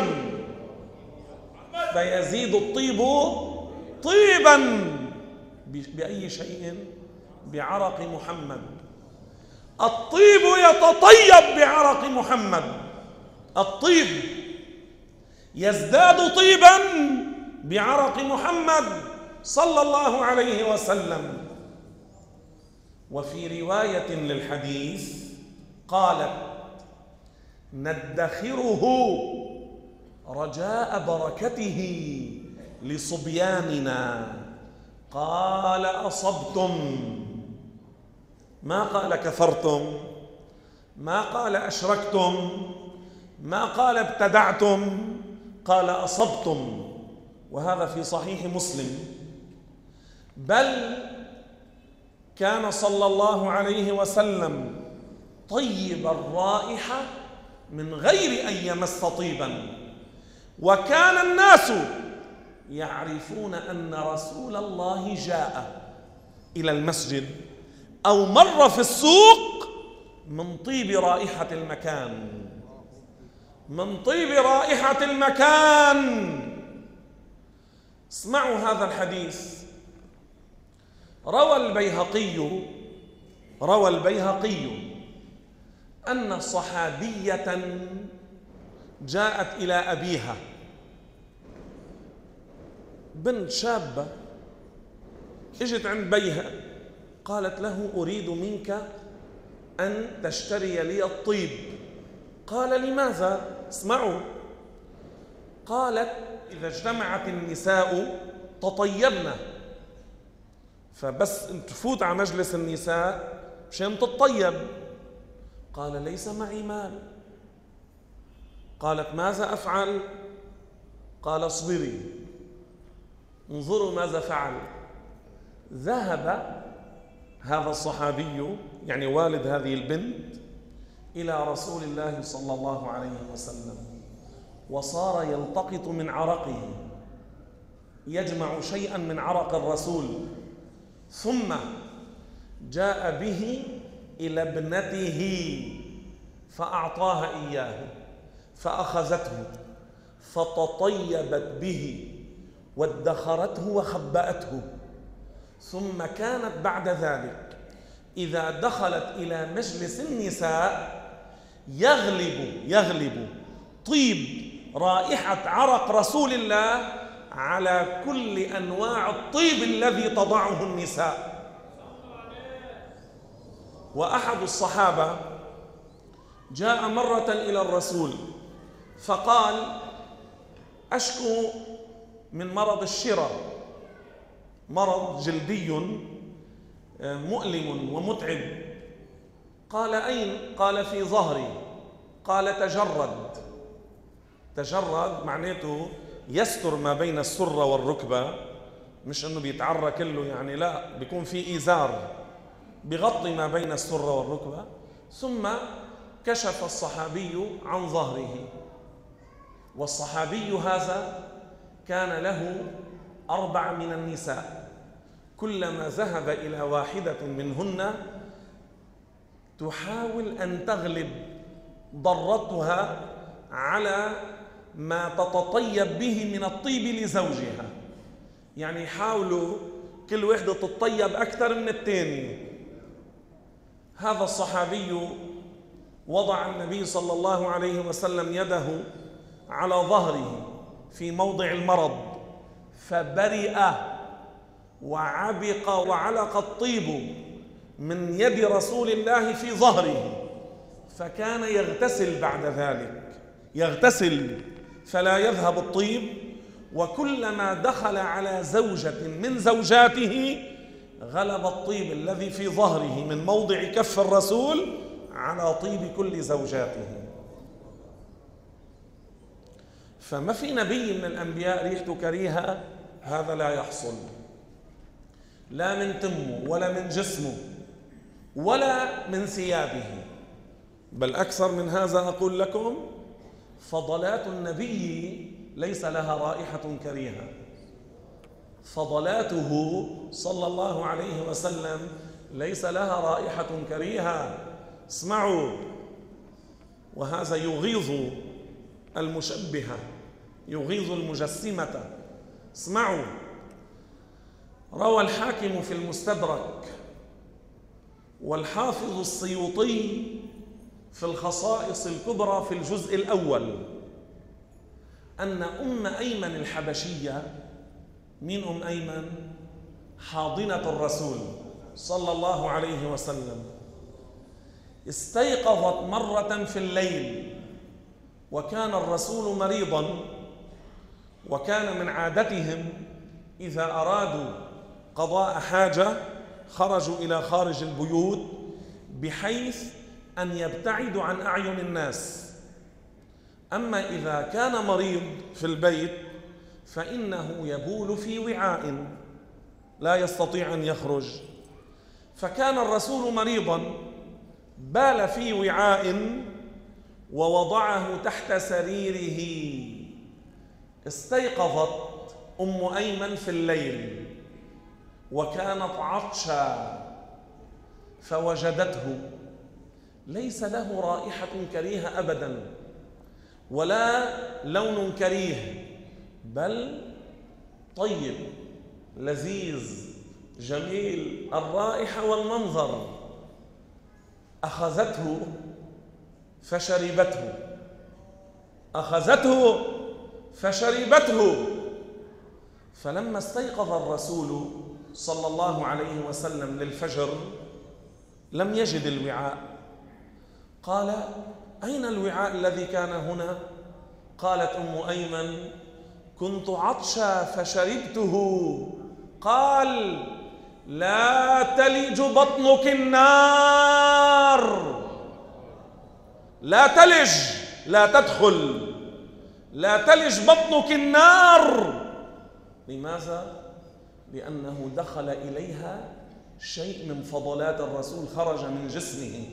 فيزيد الطيب طيبا بأي شيء؟ بعرق محمد. الطيب يتطيب بعرق محمد، الطيب يزداد طيبا بعرق محمد صلى الله عليه وسلم. وفي رواية للحديث قالت: ندخره رجاء بركته لصبياننا. قال: أصبتم. ما قال كفرتم، ما قال أشركتم، ما قال ابتدعتم، قال أصبتم. وهذا في صحيح مسلم. بل كان صلى الله عليه وسلم طيب الرائحة من غير أن يمس طيبا، وكان الناس يعرفون أن رسول الله جاء إلى المسجد أو مر في السوق من طيب رائحة المكان، من طيب رائحة المكان. اسمعوا هذا الحديث. روى البيهقي روى البيهقي أن صحابية جاءت إلى أبيها، بنت شابة اجت عند بيها، قالت له: أريد منك أن تشتري لي الطيب. قال: لماذا؟ اسمعوا. قالت: إذا اجتمعت النساء تطيبن، فبس تفوت على مجلس النساء مشان تطيب. قال: ليس معي مال. قالت: ماذا أفعل؟ قال: اصبري، انظروا ماذا فعل. ذهب هذا الصحابي، يعني والد هذه البنت، إلى رسول الله صلى الله عليه وسلم، وصار يلتقط من عرقه، يجمع شيئا من عرق الرسول، ثم جاء به إلى ابنته فأعطاها إياه، فأخذته فتطيبت به وادخرته وخبأته. ثم كانت بعد ذلك إذا دخلت إلى مجلس النساء يغلب يغلب طيب رائحة عرق رسول الله على كل أنواع الطيب الذي تضعه النساء. وأحد الصحابة جاء مرة إلى الرسول فقال: أشكو من مرض الشرى، مرض جلدي مؤلم ومتعب. قال: أين؟ قال: في ظهري. قال: تجرد. تجرد معناته يستر ما بين السرة والركبة، مش أنه بيتعرى كله، يعني لا، بيكون في إيزار بغطي ما بين السرة والركبة. ثم كشف الصحابي عن ظهره، والصحابي هذا كان له أربع من النساء، كلما ذهب إلى واحدة منهن تحاول أن تغلب ضرتها على ما تتطيب به من الطيب لزوجها، يعني حاولوا كل وحدة تتطيب أكثر من الثانية. هذا الصحابي وضع النبي صلى الله عليه وسلم يده على ظهره في موضع المرض، فبرئ وعبق وعلق الطيب من يد رسول الله في ظهره، فكان يغتسل بعد ذلك، يغتسل فلا يذهب الطيب. وكلما دخل على زوجة من زوجاته غلب الطيب الذي في ظهره من موضع كف الرسول على طيب كل زوجاته. فما في نبي من الأنبياء ريحته كريهة، هذا لا يحصل، لا من تمه ولا من جسمه ولا من ثيابه. بل أكثر من هذا أقول لكم: فضلات النبي ليس لها رائحة كريهة. فضلاته صلى الله عليه وسلم ليس لها رائحة كريهة. اسمعوا، وهذا يغيظ المشبهة، يغيظ المجسمة. اسمعوا، روى الحاكم في المستدرك والحافظ السيوطي في الخصائص الكبرى في الجزء الأول أن أم أيمن الحبشية، من أم أيمن؟ حاضنة الرسول صلى الله عليه وسلم، استيقظت مرة في الليل وكان الرسول مريضا، وكان من عادتهم إذا أرادوا قضاء حاجة خرجوا إلى خارج البيوت بحيث أن يبتعدوا عن أعين الناس. أما إذا كان مريض في البيت فإنه يبول في وعاء لا يستطيع أن يخرج. فكان الرسول مريضا بال في وعاء ووضعه تحت سريره. استيقظت أم أيمن في الليل وكانت عطشا فوجدته ليس له رائحة كريهة أبدا ولا لون كريه، بل طيب لذيذ جميل الرائحة والمنظر. أخذته فشربته، أخذته فشربته. فلما استيقظ الرسول صلى الله عليه وسلم للفجر لم يجد الوعاء. قال: أين الوعاء الذي كان هنا؟ قالت أم أيمن: كنت عطشا فشربته. قال: لا تلج بطنك النار، لا تلج، لا تدخل، لا تلج بطنك النار. لماذا؟ لأنه دخل إليها شيء من فضلات الرسول خرج من جسمه.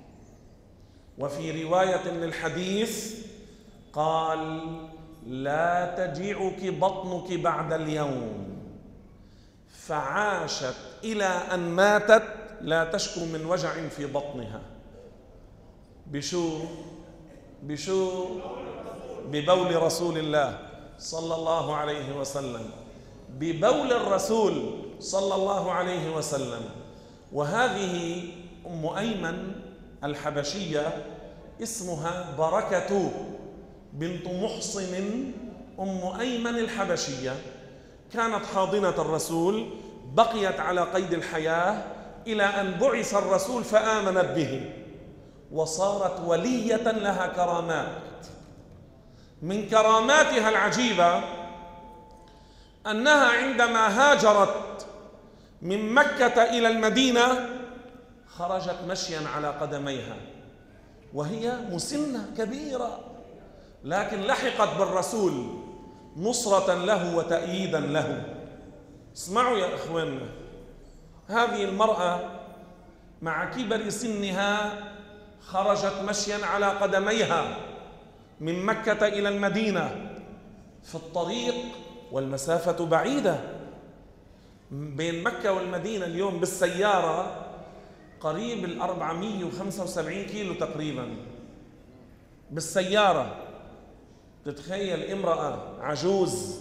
وفي رواية للحديث قال: لا تجيعك بطنك بعد اليوم. فعاشت إلى أن ماتت لا تشكو من وجع في بطنها. بشو؟ بشو؟ ببول رسول الله صلى الله عليه وسلم، ببول الرسول صلى الله عليه وسلم. وهذه أم أيمن الحبشية اسمها بركة بنت محصن أم أيمن الحبشية، كانت حاضنة الرسول، بقيت على قيد الحياة إلى أن بعث الرسول فآمنت به وصارت ولية لها كرامات. من كراماتها العجيبة أنها عندما هاجرت من مكة إلى المدينة خرجت مشيا على قدميها وهي مسنة كبيرة، لكن لحقت بالرسول نصرة له وتأييدا له. اسمعوا يا إخواننا، هذه المرأة مع كبر سنها خرجت مشيا على قدميها من مكة إلى المدينة في الطريق، والمسافة بعيدة بين مكة والمدينة اليوم بالسيارة قريب الأربعمائة وخمسة وسبعين كيلو تقريبا بالسيارة. تتخيل امرأة عجوز،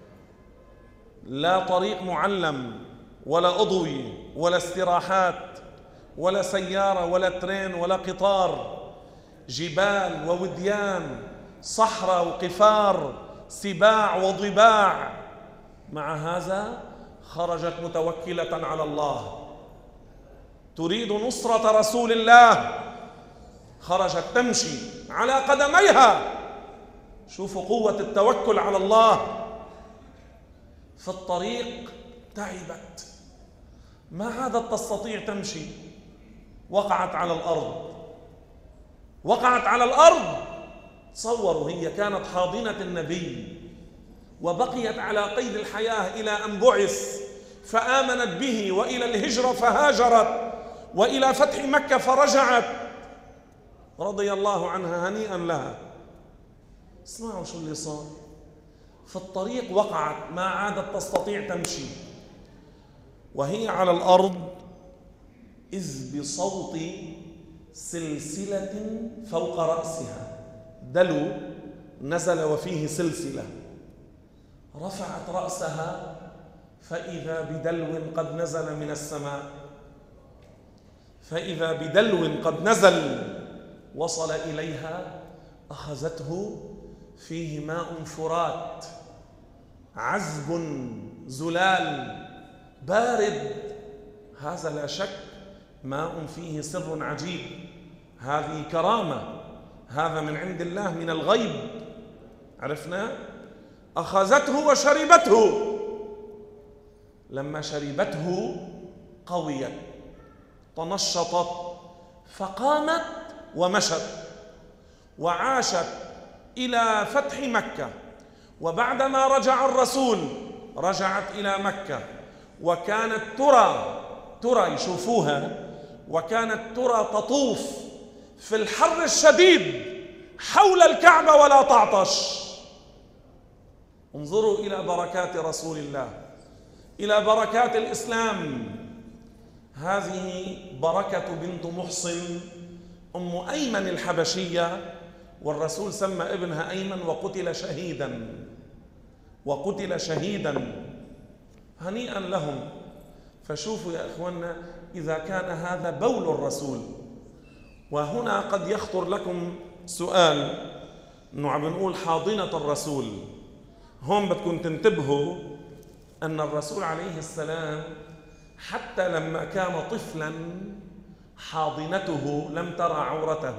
لا طريق معلم ولا أضوي ولا استراحات ولا سيارة ولا ترين ولا قطار، جبال ووديان، صحراء وقفار، سباع وضباع. مع هذا خرجت متوكلة على الله تريد نصرة رسول الله، خرجت تمشي على قدميها. شوفوا قوة التوكل على الله. في الطريق تعبت، ما عادت تستطيع تمشي، وقعت على الأرض، وقعت على الأرض. تصوروا، هي كانت حاضنة النبي وبقيت على قيد الحياة إلى أن بعث فآمنت به، وإلى الهجرة فهاجرت، وإلى فتح مكة فرجعت رضي الله عنها، هنيئا لها. اسمعوا شو اللي صار. في الطريق وقعت، ما عادت تستطيع تمشي، وهي على الأرض إذ بصوت سلسلة فوق رأسها، دلو نزل وفيه سلسلة، رفعت رأسها فإذا بدلو قد نزل من السماء، فإذا بدلو قد نزل وصل إليها، أخذته فيه ماء فرات عذب زلال بارد، هذا لا شك ماء فيه سر عجيب، هذه كرامة، هذا من عند الله من الغيب، عرفنا؟ أخذته وشربته، لما شربته قويت تنشطت فقامت ومشت وعاشت إلى فتح مكة. وبعدما رجع الرسول رجعت إلى مكة، وكانت ترى ترى يشوفوها، وكانت ترى تطوف في الحر الشديد حول الكعبة ولا تعطش. انظروا إلى بركات رسول الله، إلى بركات الإسلام. هذه بركة بنت محصن أم أيمن الحبشية، والرسول سمى ابنها أيمن وقتل شهيدا وقتل شهيدا هنيئا لهم. فشوفوا يا إخواننا، إذا كان هذا بول الرسول. وهنا قد يخطر لكم سؤال، إنه عم بنقول حاضنة الرسول، هون بدكم تنتبهوا أن الرسول عليه السلام حتى لما كان طفلا حاضنته لم ترى عورته.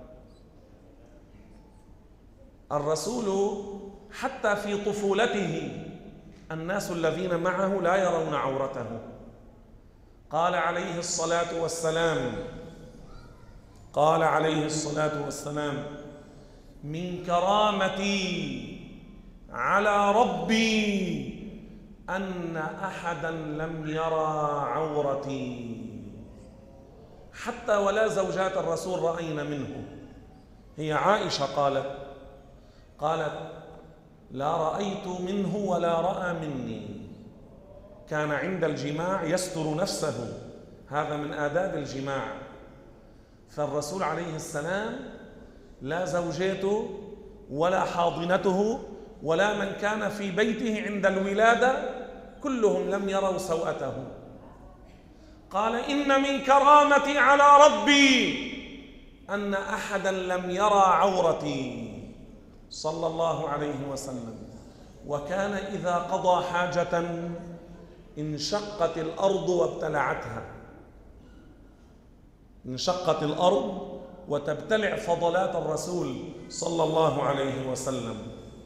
الرسول حتى في طفولته الناس الذين معه لا يرون عورته. قال عليه الصلاة والسلام قال عليه الصلاة والسلام من كرامتي على ربي أن أحدا لم يرى عورتي، حتى ولا زوجات الرسول رأينا منه. هي عائشة قالت قالت لا رأيت منه ولا رأى مني، كان عند الجماع يستر نفسه، هذا من آداب الجماع. فالرسول عليه السلام لا زوجته ولا حاضنته ولا من كان في بيته عند الولادة كلهم لم يروا سوءته. قال إن من كرامتي على ربي أن أحدا لم يرى عورتي صلى الله عليه وسلم. وكان إذا قضى حاجة انشقت الأرض وابتلعتها، انشقت الأرض وتبتلع فضلات الرسول صلى الله عليه وسلم.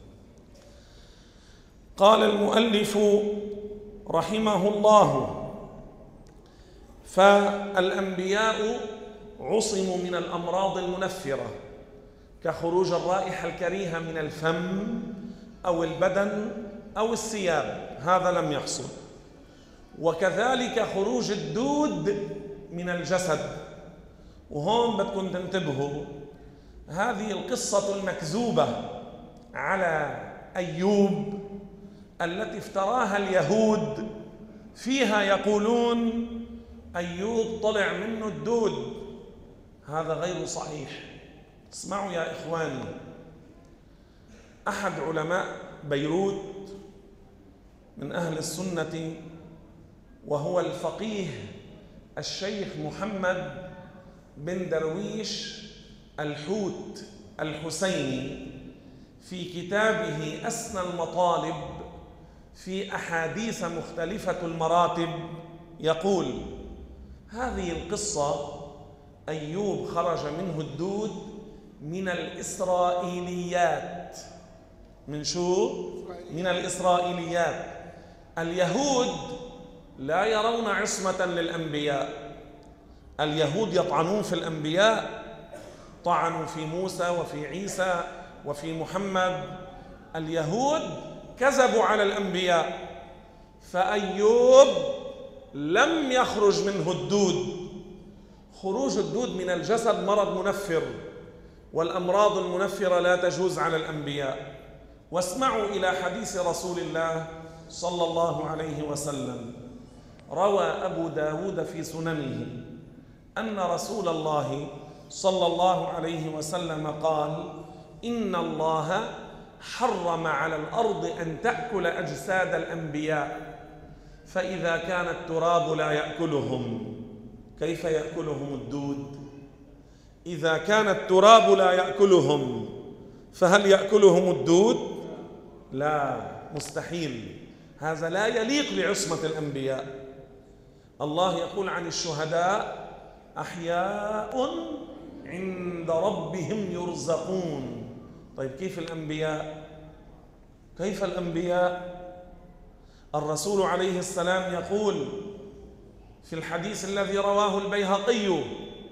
قال المؤلف رحمه الله فالأنبياء عصموا من الأمراض المنفرة كخروج الرائحة الكريهة من الفم أو البدن أو الثياب، هذا لم يحصل. وكذلك خروج الدود من الجسد. وهون بدكم تنتبهوا، هذه القصة المكذوبة على أيوب التي افتراها اليهود، فيها يقولون أيوب طلع منه الدود، هذا غير صحيح. اسمعوا يا إخواني، أحد علماء بيروت من أهل السنة وهو الفقيه الشيخ محمد بن درويش الحوت الحسيني، في كتابه أسنى المطالب في أحاديث مختلفة المراتب يقول هذه القصة أيوب خرج منه الدود من الإسرائيليات. من شو؟ من الإسرائيليات. اليهود لا يرون عصمة للأنبياء، اليهود يطعنون في الأنبياء، طعنوا في موسى وفي عيسى وفي محمد. اليهود كذبوا على الأنبياء. فأيوب لم يخرج منه الدود. خروج الدود من الجسد مرض منفر، والأمراض المنفرة لا تجوز على الأنبياء. واسمعوا إلى حديث رسول الله صلى الله عليه وسلم. روى أبو داود في سننه أن رسول الله صلى الله عليه وسلم قال: إن الله حرم على الأرض أن تأكل أجساد الأنبياء، فإذا كان التراب لا يأكلهم كيف يأكلهم الدود؟ إذا كان التراب لا يأكلهم فهل يأكلهم الدود؟ لا، مستحيل، هذا لا يليق بعصمة الأنبياء. الله يقول عن الشهداء: أحياء عند ربهم يرزقون. طيب كيف الأنبياء؟ كيف الأنبياء؟ الرسول عليه السلام يقول في الحديث الذي رواه البيهقي: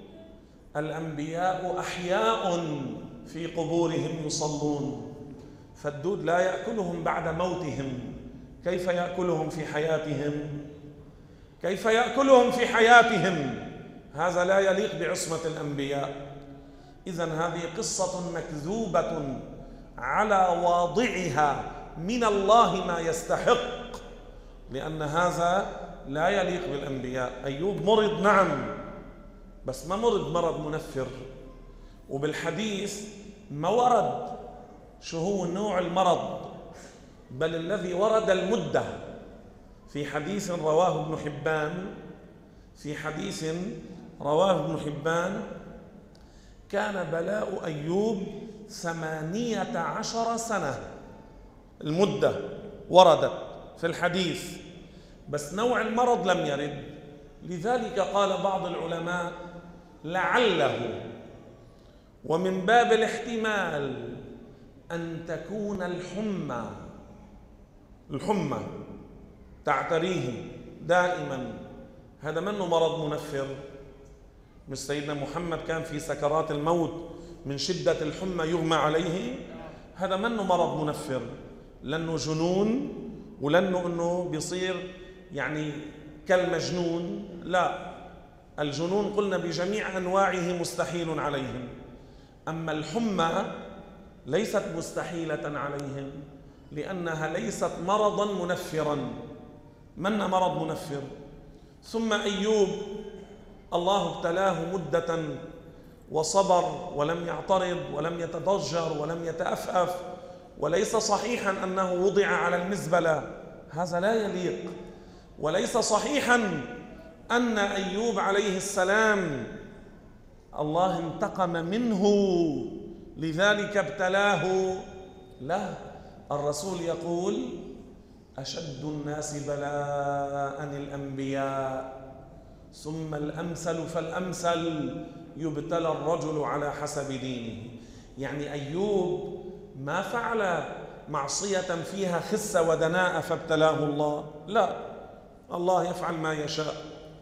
الأنبياء أحياء في قبورهم يصلون. فالدود لا يأكلهم بعد موتهم، كيف يأكلهم في حياتهم؟ كيف يأكلهم في حياتهم؟ هذا لا يليق بعصمة الأنبياء. إذن هذه قصة مكذوبة على واضعها من الله ما يستحق، لأن هذا لا يليق بالأنبياء. أيوب مرض نعم، بس ما مرض مرض منفر، وبالحديث ما ورد شو هو نوع المرض، بل الذي ورد المدة. في حديث رواه ابن حبان في حديث رواه ابن حبان كان بلاء أيوب ثمانية عشر سنة. المدة وردت في الحديث، بس نوع المرض لم يرد. لذلك قال بعض العلماء: لعله ومن باب الاحتمال أن تكون الحمى الحمى تعتريه دائما. هذا منه مرض منفر. مش سيدنا محمد كان في سكرات الموت من شدة الحمى يغمى عليه؟ هذا منه مرض منفر، لأنه جنون ولأنه أنه بيصير يعني كالمجنون. لا، الجنون قلنا بجميع أنواعه مستحيل عليهم، أما الحمى ليست مستحيلة عليهم، لأنها ليست مرضا منفرا، من مرض منفر. ثم أيوب الله ابتلاه مدة وصبر ولم يعترض ولم يتضجر ولم يتأفأف، وليس صحيحا أنه وضع على المزبلة، هذا لا يليق. وليس صحيحا أن أيوب عليه السلام الله انتقم منه لذلك ابتلاه، لا. الرسول يقول: أشد الناس بلاء الأنبياء ثم الأمثل فالأمثل يبتلى الرجل على حسب دينه. يعني أيوب ما فعل معصية فيها خسة ودناءة فابتلاه الله، لا، الله يفعل ما يشاء.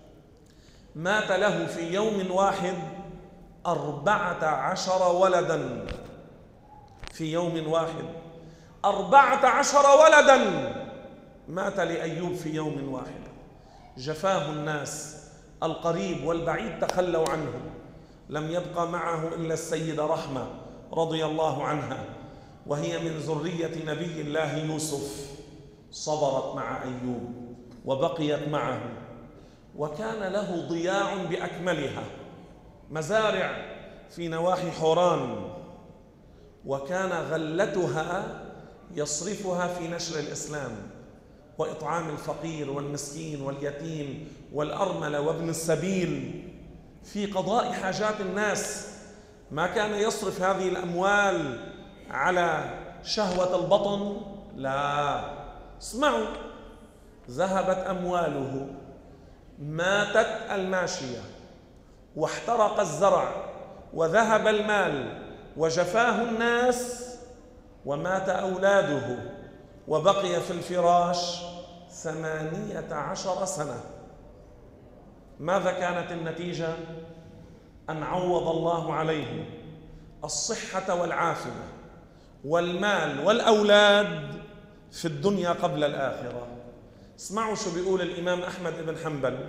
مات له في يوم واحد أربعة عشر ولدا، في يوم واحد أربعة عشر ولدا مات لأيوب في يوم واحد. جفاه الناس، القريب والبعيد تخلوا عنه، لم يبقى معه إلا السيدة رحمة رضي الله عنها، وهي من ذرية نبي الله يوسف، صبرت مع أيوب وبقيت معه. وكان له ضياع بأكملها، مزارع في نواحي حوران، وكان غلتها يصرفها في نشر الإسلام وإطعام الفقير والمسكين واليتيم والأرملة وابن السبيل، في قضاء حاجات الناس. ما كان يصرف هذه الأموال على شهوة البطن، لا. اسمعوا: ذهبت أمواله، ماتت الماشية، واحترق الزرع، وذهب المال، وجفاه الناس، ومات أولاده، وبقي في الفراش ثمانية عشر سنة. ماذا كانت النتيجة؟ أن عوض الله عليه الصحة والعافية والمال والأولاد في الدنيا قبل الآخرة. اسمعوا شو بيقول الإمام أحمد بن حنبل.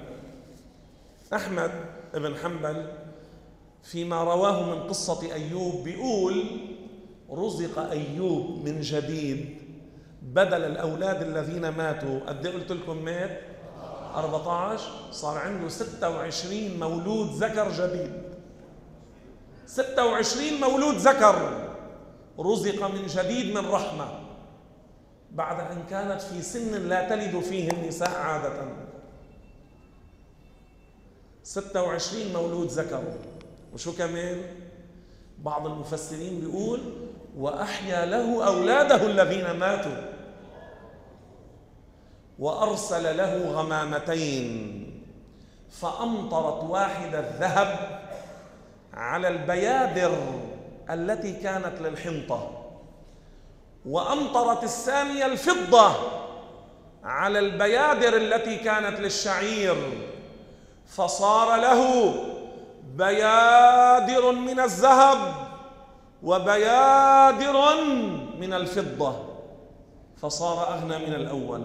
أحمد بن حنبل فيما رواه من قصة أيوب بيقول: رزق أيوب من جديد بدل الأولاد الذين ماتوا. قد ايه قلت لكم مات؟ أربعة عشر. صار عنده ستة وعشرين مولود ذكر جديد، ستة وعشرين مولود ذكر رزق من جديد من رحمة، بعد أن كانت في سن لا تلد فيه النساء عادة. ستة وعشرين مولود ذكر. وشو كمان؟ بعض المفسرين بيقول وأحيا له أولاده الذين ماتوا، وأرسل له غمامتين فأمطرت واحدة الذهب على البيادر التي كانت للحنطة، وأمطرت الثانية الفضة على البيادر التي كانت للشعير، فصار له بيادر من الذهب وبيادر من الفضة، فصار أغنى من الأول.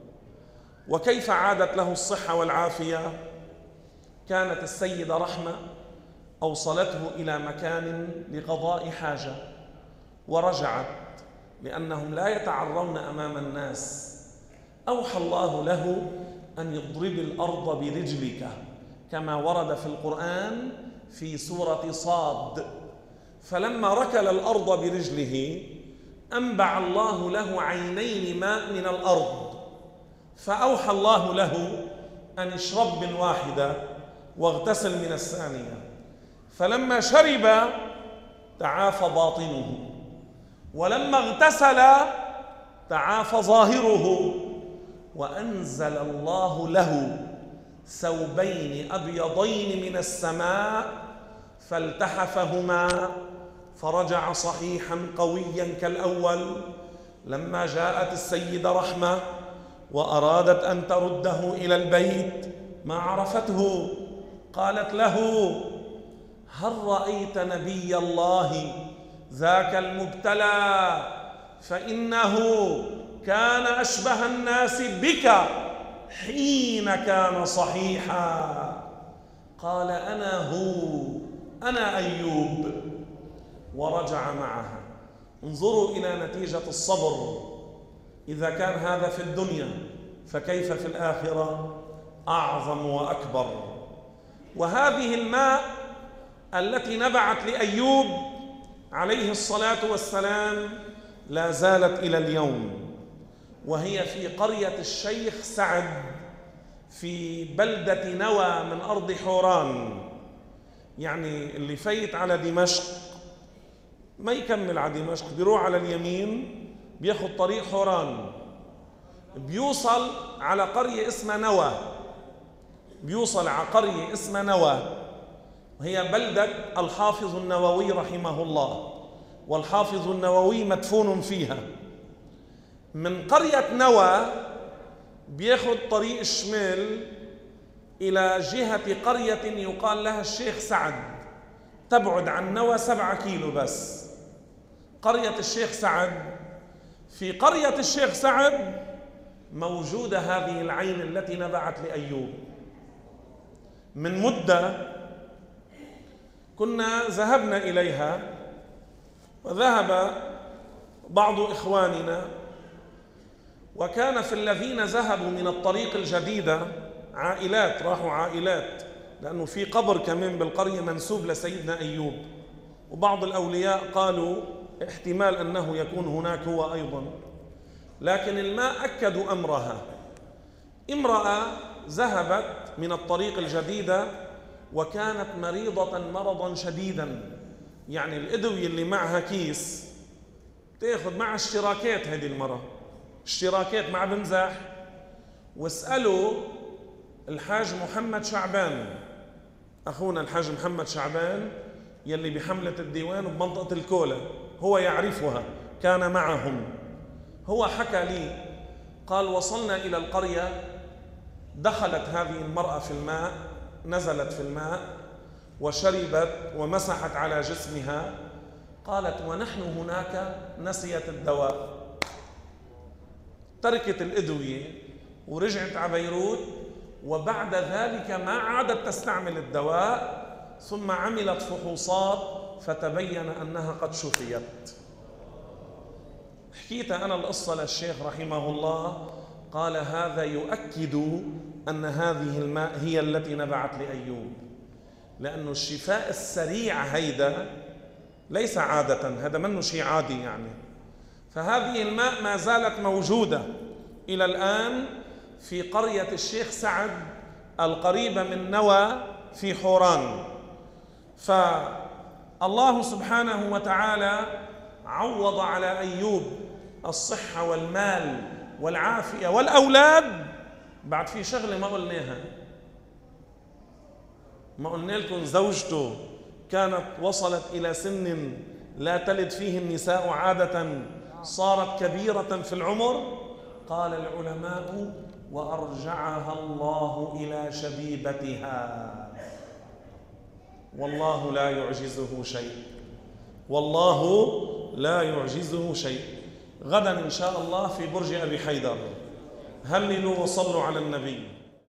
وكيف عادت له الصحة والعافية؟ كانت السيدة رحمة أوصلته إلى مكان لقضاء حاجة ورجعت، لأنهم لا يتعرون أمام الناس. أوحى الله له أن يضرب الأرض برجلك كما ورد في القرآن في سورة صاد. فلما ركل الأرض برجله أنبع الله له عينين ماء من الأرض، فأوحى الله له أن اشرب من واحدة واغتسل من الثانية. فلما شرب تعافى باطنه، ولما اغتسل تعافى ظاهره، وأنزل الله له ثوبين أبيضين من السماء فالتحفهما فرجع صحيحا قويا كالأول. لما جاءت السيدة رحمة وأرادت أن ترده إلى البيت ما عرفته، قالت له هل رأيت نبي الله ذاك المبتلى؟ فإنه كان أشبه الناس بك حين كان صحيحا. قال أنا هو، أنا أيوب، ورجع معها. انظروا إلى نتيجة الصبر. إذا كان هذا في الدنيا فكيف في الآخرة؟ أعظم وأكبر. وهذه الماء التي نبعت لأيوب عليه الصلاة والسلام لا زالت إلى اليوم، وهي في قرية الشيخ سعد في بلدة نوى من أرض حوران. يعني اللي فايت على دمشق ما يكمل على دمشق، بيروح على اليمين بياخد طريق حوران، بيوصل على قرية اسمها نوى، بيوصل على قرية اسمها نوى، وهي بلدة الحافظ النووي رحمه الله، والحافظ النووي مدفون فيها. من قرية نوى بياخد طريق الشمال إلى جهة قرية يقال لها الشيخ سعد، تبعد عن نوى سبعة كيلو بس. قرية الشيخ سعد، في قرية الشيخ سعد موجودة هذه العين التي نبعت لأيوب. من مدة كنا ذهبنا إليها، وذهب بعض إخواننا، وكان في الذين ذهبوا من الطريق الجديدة عائلات، راحوا عائلات، لأنه في قبر كمان بالقرية منسوب لسيدنا أيوب، وبعض الأولياء قالوا احتمال أنه يكون هناك هو أيضا. لكن الماء أكدوا أمرها. امرأة ذهبت من الطريق الجديدة وكانت مريضة مرضا شديدا، يعني الأدوية اللي معها كيس تأخذ معها اشتراكات، هذه المرة اشتراكات مع بمزاح. واسألوا الحاج محمد شعبان، أخونا الحاج محمد شعبان يلي بحملة الديوان بمنطقة الكولة، هو يعرفها، كان معهم. هو حكى لي قال وصلنا إلى القرية، دخلت هذه المرأة في الماء، نزلت في الماء وشربت ومسحت على جسمها. قالت ونحن هناك نسيت الدواء، تركت الأدوية ورجعت على بيروت، وبعد ذلك ما عادت تستعمل الدواء، ثم عملت فحوصات فتبين أنها قد شفيت. حكيت أنا القصة للشيخ رحمه الله، قال هذا يؤكد أن هذه الماء هي التي نبعت لأيوب، لأنه الشفاء السريع هيدا ليس عادة، هذا منه شيء عادي يعني. فهذه الماء ما زالت موجودة إلى الآن في قرية الشيخ سعد القريبة من نوى في حوران. فالله سبحانه وتعالى عوض على أيوب الصحة والمال والعافية والأولاد. بعد في شغلة ما قلناها، ما قلنا لكم زوجته كانت وصلت إلى سن لا تلد فيه النساء عادة، صارت كبيرة في العمر. قال العلماء وأرجعها الله إلى شبيبتها، والله لا يعجزه شيء، والله لا يعجزه شيء. غدا إن شاء الله في برج أبي حيدر. هللوا وصلوا على النبي.